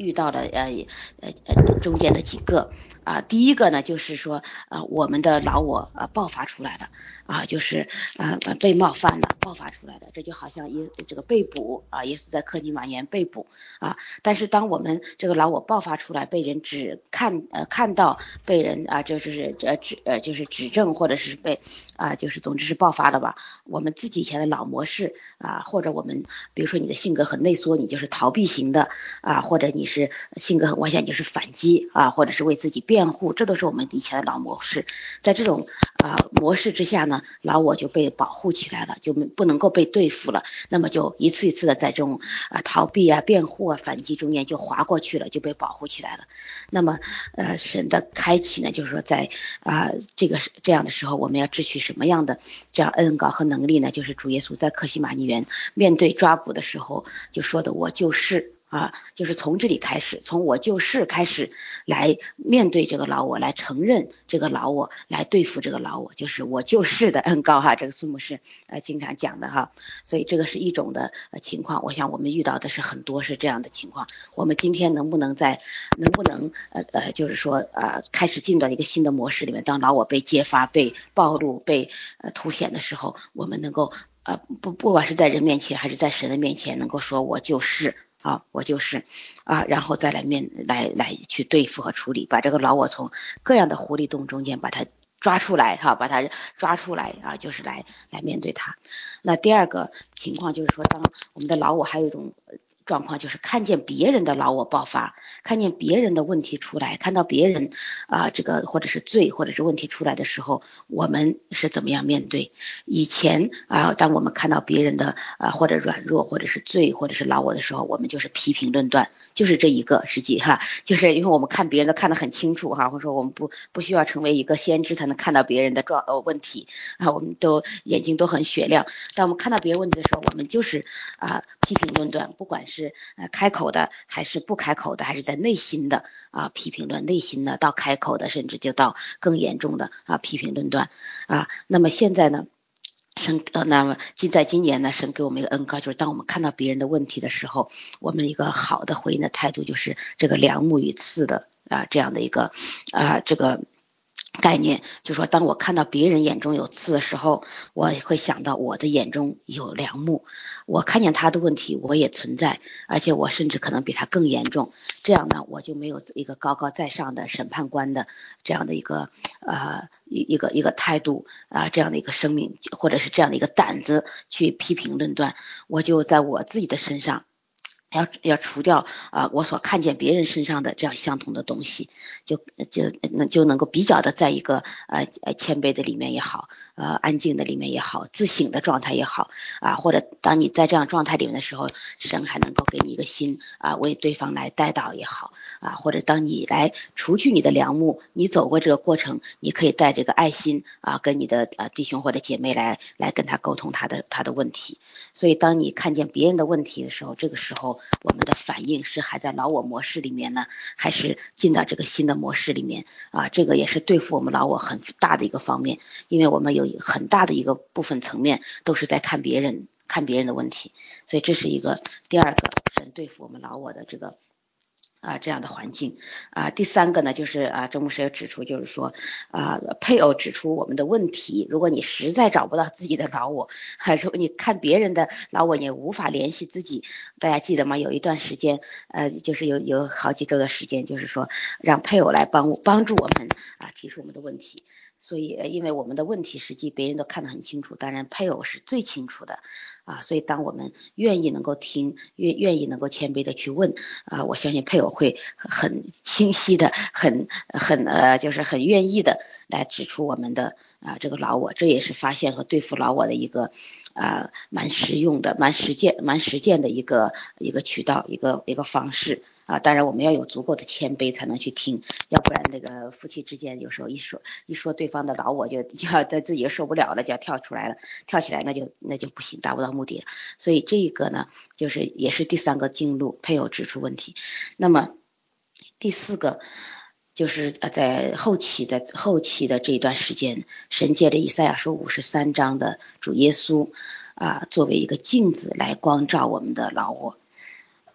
遇到了中间的几个第一个呢就是说我们的老我爆发出来了就是被冒犯了爆发出来的，这就好像这个被捕耶稣在克尼玛园被捕但是当我们这个老我爆发出来，被人只看到，被人就是指正，或者是被就是总之是爆发了吧，我们自己以前的老模式或者我们比如说你的性格很内缩，你就是逃避型的或者你是性格很外向，你就是反击或者是为自己辩护，这都是我们以前的老模式。在这种模式之下呢，老我就被保护起来了，就不能够被对付了，那么就一次一次的在这种逃避辩护反击中间就滑过去了，就被保护起来了。那么神的开启呢，就是说在这样的时候，我们要支取什么样的这样恩膏和能力呢？就是主耶稣在客西马尼园面对抓捕的时候就说的我就是就是从这里开始，从我就是开始来面对这个老我，来承认这个老我，来对付这个老我，就是我就是的恩膏这个苏牧师经常讲的所以这个是一种的情况，我想我们遇到的是很多是这样的情况。我们今天能不能就是说开始进到一个新的模式里面，当老我被揭发、被暴露、被凸显的时候，我们能够不管是在人面前还是在神的面前，能够说我就是我就是然后再来去对付和处理，把这个老我从各样的狐狸洞中间把它抓出来把它抓出来就是来面对它。那第二个情况就是说，当我们的老我还有一种状况，就是看见别人的老我爆发，看见别人的问题出来，看到别人这个或者是罪或者是问题出来的时候，我们是怎么样面对？以前当我们看到别人的或者软弱或者是罪或者是老我的时候，我们就是批评论断，就是这一个实际就是因为我们看别人都看得很清楚或者说我们不需要成为一个先知才能看到别人的问题我们都眼睛都很雪亮。当我们看到别人问题的时候，我们就是批评论断，不管是开口的还是不开口的，还是在内心的批评论，内心的到开口的，甚至就到更严重的批评论断那么现在呢，那么在今年呢，神给我们一个恩膏，就是当我们看到别人的问题的时候，我们一个好的回应的态度就是这个梁木与刺的这样的一个这个概念，就是说当我看到别人眼中有刺的时候，我会想到我的眼中有梁木，我看见他的问题我也存在，而且我甚至可能比他更严重，这样呢我就没有一个高高在上的审判官的这样的一个一个态度这样的一个生命，或者是这样的一个胆子去批评论断，我就在我自己的身上要除掉我所看见别人身上的这样相同的东西，就能够比较的在一个谦卑的里面也好安静的里面也好，自省的状态也好或者当你在这样状态里面的时候，神还能够给你一个心为对方来带导也好或者当你来除去你的梁木，你走过这个过程，你可以带这个爱心跟你的弟兄或者姐妹来跟他沟通他的问题。所以当你看见别人的问题的时候，这个时候我们的反应是还在老我模式里面呢，还是进到这个新的模式里面这个也是对付我们老我很大的一个方面，因为我们有很大的一个部分层面都是在看别人的问题，所以这是一个第二个神对付我们老我的这个这样的环境第三个呢，就是周牧师也指出，就是说配偶指出我们的问题，如果你实在找不到自己的老我如果你看别人的老我也无法联系自己，大家记得吗？有一段时间就是有好几周的时间，就是说让配偶来帮助我们提出我们的问题。所以因为我们的问题实际别人都看得很清楚，当然配偶是最清楚的所以当我们愿意能够听，愿意能够谦卑的去问我相信配偶会很清晰的就是很愿意的来指出我们的这个老我，这也是发现和对付老我的一个蛮实用的蛮实践的一个渠道，一个方式当然我们要有足够的谦卑才能去听，要不然那个夫妻之间有时候一说对方的老我就要在自己受不了了，就要跳起来那就不行，达不到目的了。所以这个呢就是也是第三个经路，配偶指出问题。那么第四个就是在后期的这一段时间，神借着以赛亚书53章的主耶稣作为一个镜子来光照我们的老我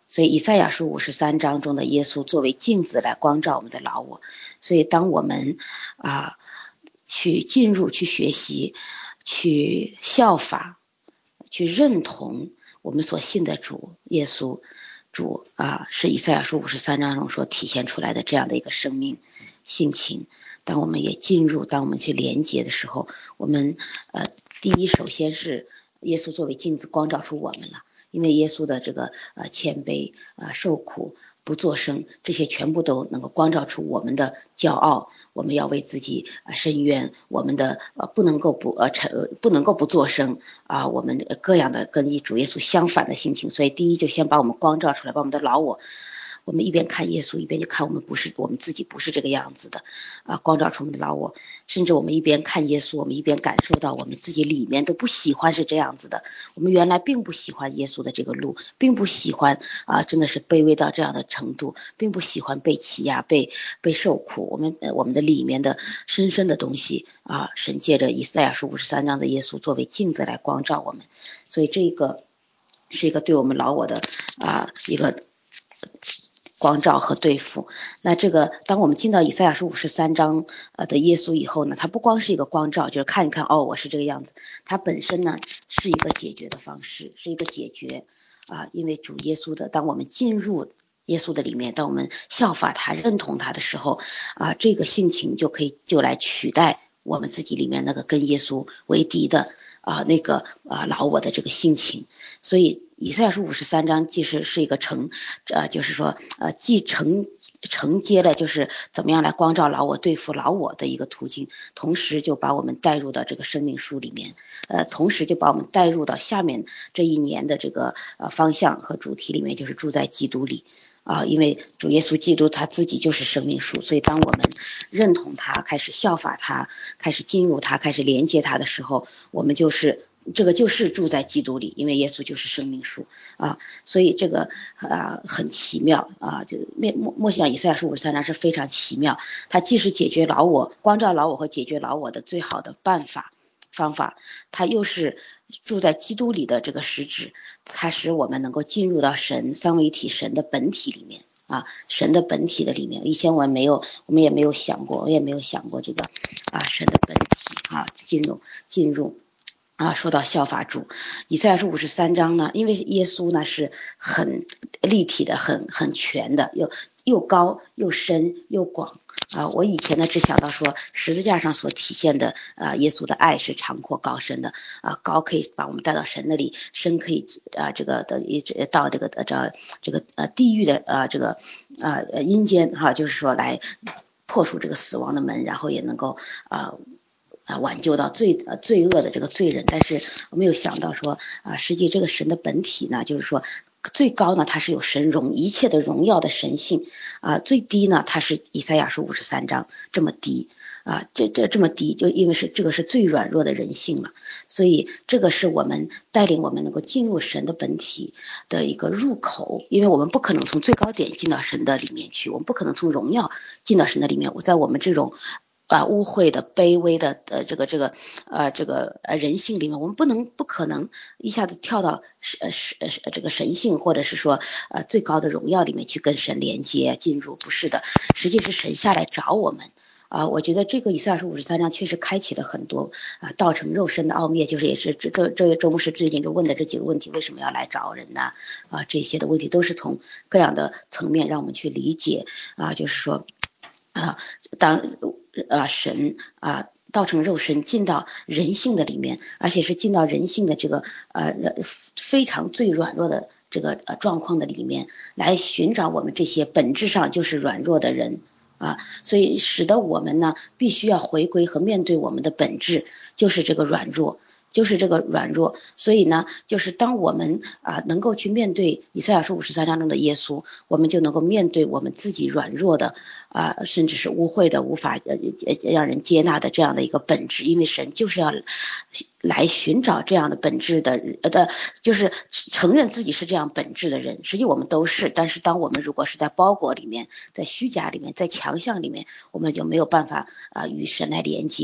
所以以赛亚书53章中的耶稣作为镜子来光照我们的老我。所以当我们去进入、去学习、去效法、去认同我们所信的主耶稣，主是以赛亚书53章中所体现出来的这样的一个生命性情。当我们也进入，当我们去连接的时候，我们第一首先是耶稣作为镜子光照出我们了，因为耶稣的这个谦卑受苦不作声，这些全部都能够光照出我们的骄傲，我们要为自己申冤，我们的不能够不作声我们各样的跟主耶稣相反的心情。所以第一就先把我们光照出来，把我们的老我们一边看耶稣，一边就看我们自己不是这个样子的光照出我们的老我。甚至我们一边看耶稣，我们一边感受到我们自己里面都不喜欢是这样子的。我们原来并不喜欢耶稣的这个路，并不喜欢真的是卑微到这样的程度，并不喜欢被欺压、被受苦。我们的里面的深深的东西神借着以赛亚书53章的耶稣作为镜子来光照我们。所以这个是一个对我们老我的一个光照和对付。那这个当我们进到以赛亚书53章的耶稣以后呢，它不光是一个光照，就是看一看我是这个样子，它本身呢是一个解决的方式，是一个解决因为主耶稣的，当我们进入耶稣的里面，当我们效法他、认同他的时候这个性情就来取代我们自己里面那个跟耶稣为敌的那个老我的这个性情。所以以赛亚书53章既是一个就是说既承接了就是怎么样来光照老我、对付老我的一个途径，同时就把我们带入到这个生命书里面，同时就把我们带入到下面这一年的这个方向和主题里面，就是住在基督里因为主耶稣基督他自己就是生命树，所以当我们认同他、开始效法他、开始进入他、开始连接他的时候，我们就是住在基督里，因为耶稣就是生命树所以这个很奇妙就默想以赛亚书53章是非常奇妙，它既是解决老我、光照老我和解决老我的最好的方法，它又是住在基督里的这个实质，它使我们能够进入到三位一体神的本体里面神的本体的里面。以前我们也没有想过这个神的本体进入说到效法主，以赛亚书53章呢，因为耶稣呢是很立体的、很全的，又高又深又广我以前呢只想到说十字架上所体现的耶稣的爱是长阔高深的高可以把我们带到神那里，深可以这个到这个地狱的这个阴间就是说来破除这个死亡的门，然后也能够挽救到罪恶的这个罪人。但是我没有想到说实际这个神的本体呢，就是说最高呢它是有一切的荣耀的神性最低呢它是以赛亚书53章这么低这么低，就因为这个是最软弱的人性了。所以这个是我们带领我们能够进入神的本体的一个入口，因为我们不可能从最高点进到神的里面去，我们不可能从荣耀进到神的里面。在我们这种污秽的卑微的这个人性里面，我们不可能一下子跳到这个神性或者是说最高的荣耀里面去跟神连接进入，不是的，实际是神下来找我们我觉得这个以赛亚书53章确实开启了很多道成肉身的奥秘，就是也是这位周牧师最近就问的这几个问题，为什么要来找人呢这些的问题都是从各样的层面让我们去理解就是说当神道成肉身进到人性的里面，而且是进到人性的这个非常最软弱的这个状况的里面，来寻找我们这些本质上就是软弱的人所以使得我们呢必须要回归和面对我们的本质，就是这个软弱。所以呢就是当我们能够去面对以赛亚书53章中的耶稣，我们就能够面对我们自己软弱的甚至是污秽的无法让人接纳的这样的一个本质，因为神就是要来寻找这样的本质的就是承认自己是这样本质的人。实际我们都是，但是当我们如果是在包裹里面，在虚假里面，在强项里面，我们就没有办法与神来连接，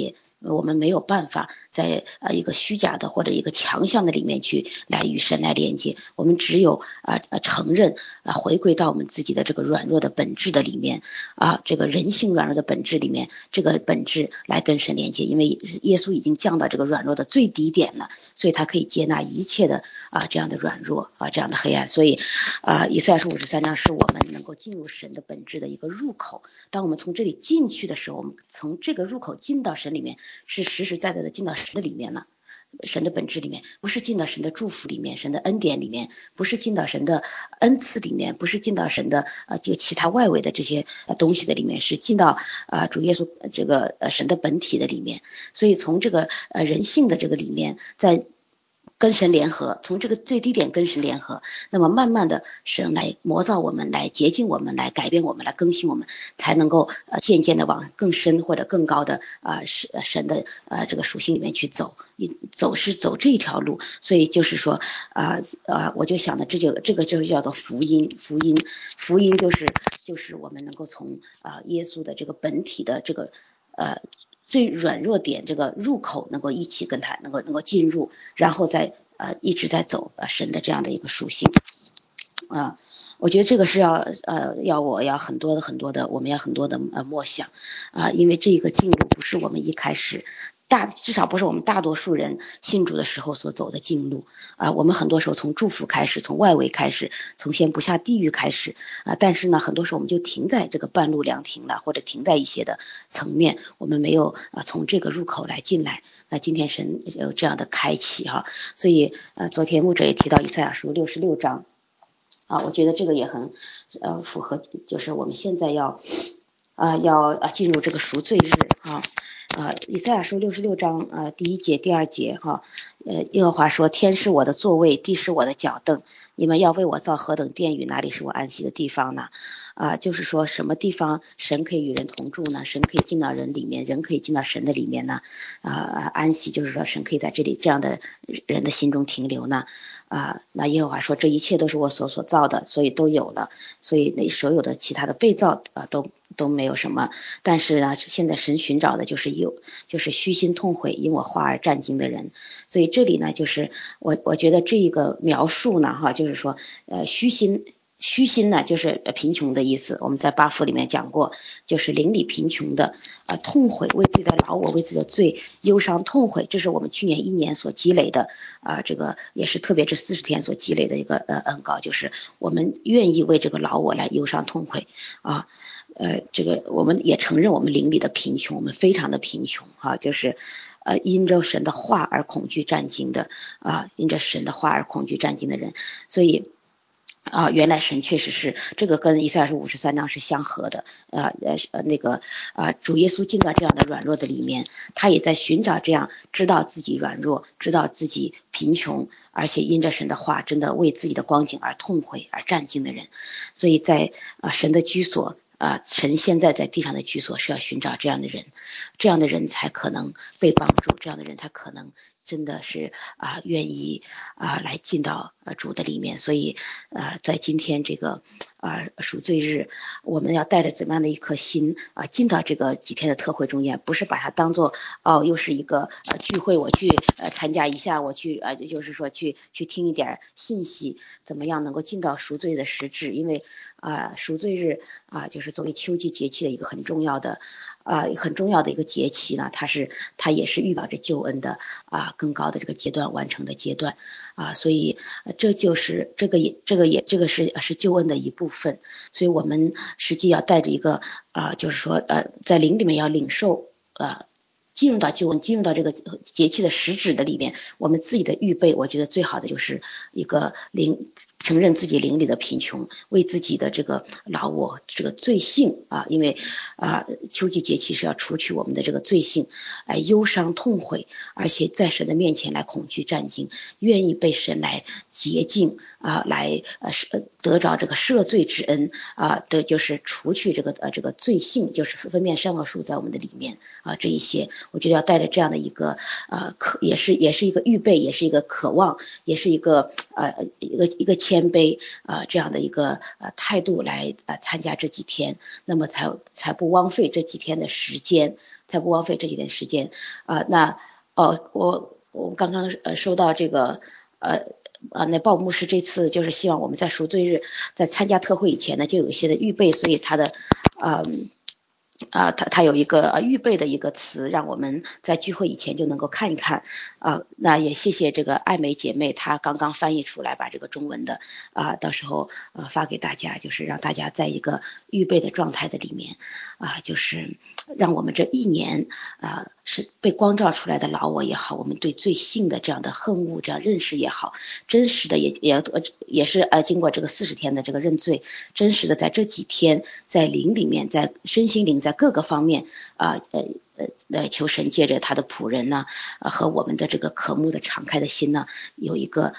我们没有办法在一个虚假的或者一个强项的里面去来与神来连接，我们只有承认回归到我们自己的这个软弱的本质的里面这个人性软弱的本质里面，这个本质来跟神连接，因为耶稣已经降到这个软弱的最低点了，所以他可以接纳一切的这样的软弱这样的黑暗。所以以赛亚书53章是我们能够进入神的本质的一个入口。当我们从这里进去的时候，我们从这个入口进到神里面，是实实在在的进到神的里面了，神的本质里面，不是进到神的祝福里面，神的恩典里面，不是进到神的恩赐里面，不是进到神的就其他外围的这些东西的里面，是进到主耶稣这个神的本体的里面。所以从这个人性的这个里面，在跟神联合，从这个最低点跟神联合，那么慢慢的神来磨造我们，来洁净我们，来改变我们，来更新我们，才能够渐渐的往更深或者更高的神的这个属性里面去走，是走这一条路。所以就是说我就想的这个就叫做福音就是我们能够从耶稣的这个本体的这个最软弱点这个入口能够一起跟他能够进入，然后再一直在走神的这样的一个属性我觉得这个是我要很多的我们要很多的默想因为这个进入不是我们一开始至少不是我们大多数人信主的时候所走的近路我们很多时候从祝福开始，从外围开始，从先不下地狱开始但是呢很多时候我们就停在这个半路凉亭了，或者停在一些的层面，我们没有从这个入口来进来。那今天神有这样的开启所以昨天牧者也提到以赛亚书66章我觉得这个也很符合，就是我们现在要进入这个赎罪日以赛亚书66章第1节第2节耶和华说，天是我的座位，地是我的脚凳，你们要为我造何等殿宇，哪里是我安息的地方呢就是说什么地方神可以与人同住呢？神可以进到人里面，人可以进到神的里面呢安息就是说神可以在这里这样的人的心中停留呢那耶和华说，这一切都是我所造的，所以都有了，所以那所有的其他的被造都没有什么。但是呢现在神寻找的就是虚心痛悔因我话而战惊的人。所以这里呢就是我觉得这一个描述呢就是说虚心呢就是贫穷的意思，我们在8福里面讲过，就是邻里贫穷的痛悔，为自己的老我，为自己的罪忧伤痛悔，这是我们去年1年所积累的这个也是特别这40天所积累的一个恩膏，就是我们愿意为这个老我来忧伤痛悔这个我们也承认我们邻里的贫穷，我们非常的贫穷就是因着神的话而恐惧战惊的因着神的话而恐惧战惊的人。所以原来神确实是这个跟以赛亚书53章是相合的主耶稣进到这样的软弱的里面，他也在寻找这样知道自己软弱，知道自己贫穷，而且因着神的话真的为自己的光景而痛悔而战惊的人。所以在神的居所神现在在地上的居所是要寻找这样的人，这样的人才可能被帮助，这样的人才可能真的是愿意来进到主的里面。所以在今天这个赎罪日，我们要带着怎么样的一颗心进到这个几天的特会中间，不是把它当做又是一个聚会，我去参加一下，我去就是说去听一点信息，怎么样能够进到赎罪的实质。因为赎罪日就是作为秋季节气的一个很重要的一个节气呢，它也是预表着救恩的更高的这个阶段完成的阶段所以这就是这个是救恩的一部分。所以我们实际要带着一个就是说在灵里面要领受进入到救恩，进入到这个节气的实质的里面，我们自己的预备，我觉得最好的就是一个承认自己灵里的贫穷，为自己的这个老我这个罪性因为秋季节气是要除去我们的这个罪性忧伤痛悔，而且在神的面前来恐惧战惊，愿意被神来洁净来得着这个赦罪之恩的就是除去这个罪性，就是分辨善恶树在我们的里面这一些，我觉得要带着这样的一个也是一个预备，也是一个渴望，也是一个谦卑这样的一个态度来参加这几天，那么才不枉费这几天的时间，那我刚刚收到这个那鲍牧师这次就是希望我们在赎罪日在参加特会以前呢就有一些的预备，所以他的他有一个预备的一个词，让我们在聚会以前就能够看一看那也谢谢这个艾美姐妹，她刚刚翻译出来，把这个中文的到时候发给大家，就是让大家在一个预备的状态的里面就是让我们这一年是被光照出来的老我也好，我们对罪性的这样的恨恶这样认识也好，真实的也是经过这个40天的这个认罪，真实的在这几天在灵里面，在身心灵在各个方面求神借着他的仆人呢和我们的这个渴慕的敞开的心呢，有一个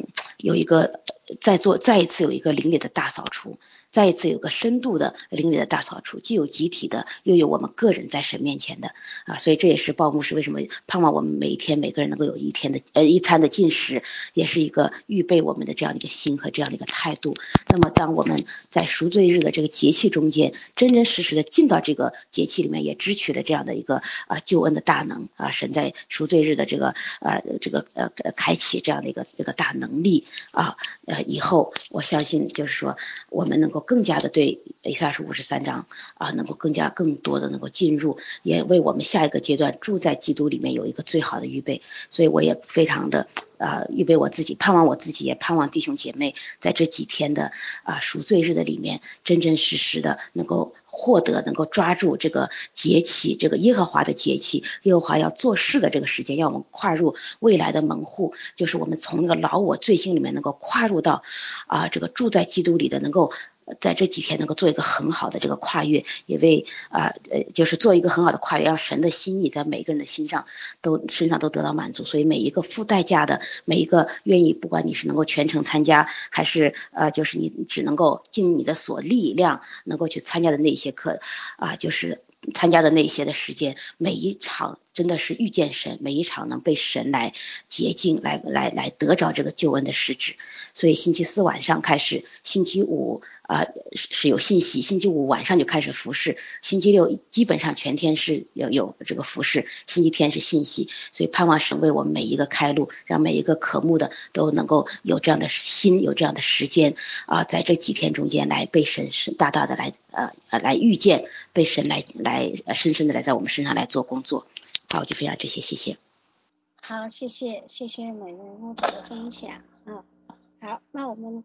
再一次有一个灵里的大扫除，再一次有个深度的灵里的大扫除，既有集体的，又有我们个人在神面前的所以这也是鲍牧师为什么盼望我们每一天每个人能够有一餐的进食，也是一个预备我们的这样的一个心和这样的一个态度。那么当我们在赎罪日的这个节气中间真真实实的进到这个节气里面，也支取了这样的一个救恩的大能神在赎罪日的这个开启这样的一个大能力以后我相信就是说我们能够更加的对以赛亚书53章能够更多的能够进入，也为我们下一个阶段住在基督里面有一个最好的预备。所以我也非常的预备我自己，盼望我自己，也盼望弟兄姐妹在这几天的赎罪日的里面真真实实的能够获得，能够抓住这个节气，这个耶和华的节气，耶和华要做事的这个时间，让我们跨入未来的门户，就是我们从那个老我罪性里面能够跨入到这个住在基督里的，能够在这几天能够做一个很好的这个跨越，也为就是做一个很好的跨越，让神的心意在每个人的身上都得到满足。所以每一个付代价的，每一个愿意，不管你是能够全程参加，还是就是你只能够尽你的所力量能够去参加的那些课就是参加的那些的时间，每一场真的是遇见神，每一场能被神来洁净，来得着这个救恩的实质。所以星期4晚上开始，星期5是有信息，星期5晚上就开始服事，星期6基本上全天是有这个服事，星期天是信息。所以盼望神为我们每一个开路，让每一个渴慕的都能够有这样的心，有这样的时间在这几天中间来被神大大的来遇见，被神来深深的来在我们身上来做工作。好，我就分享这些，谢谢。 好，谢谢美人牧者的分享好，那我们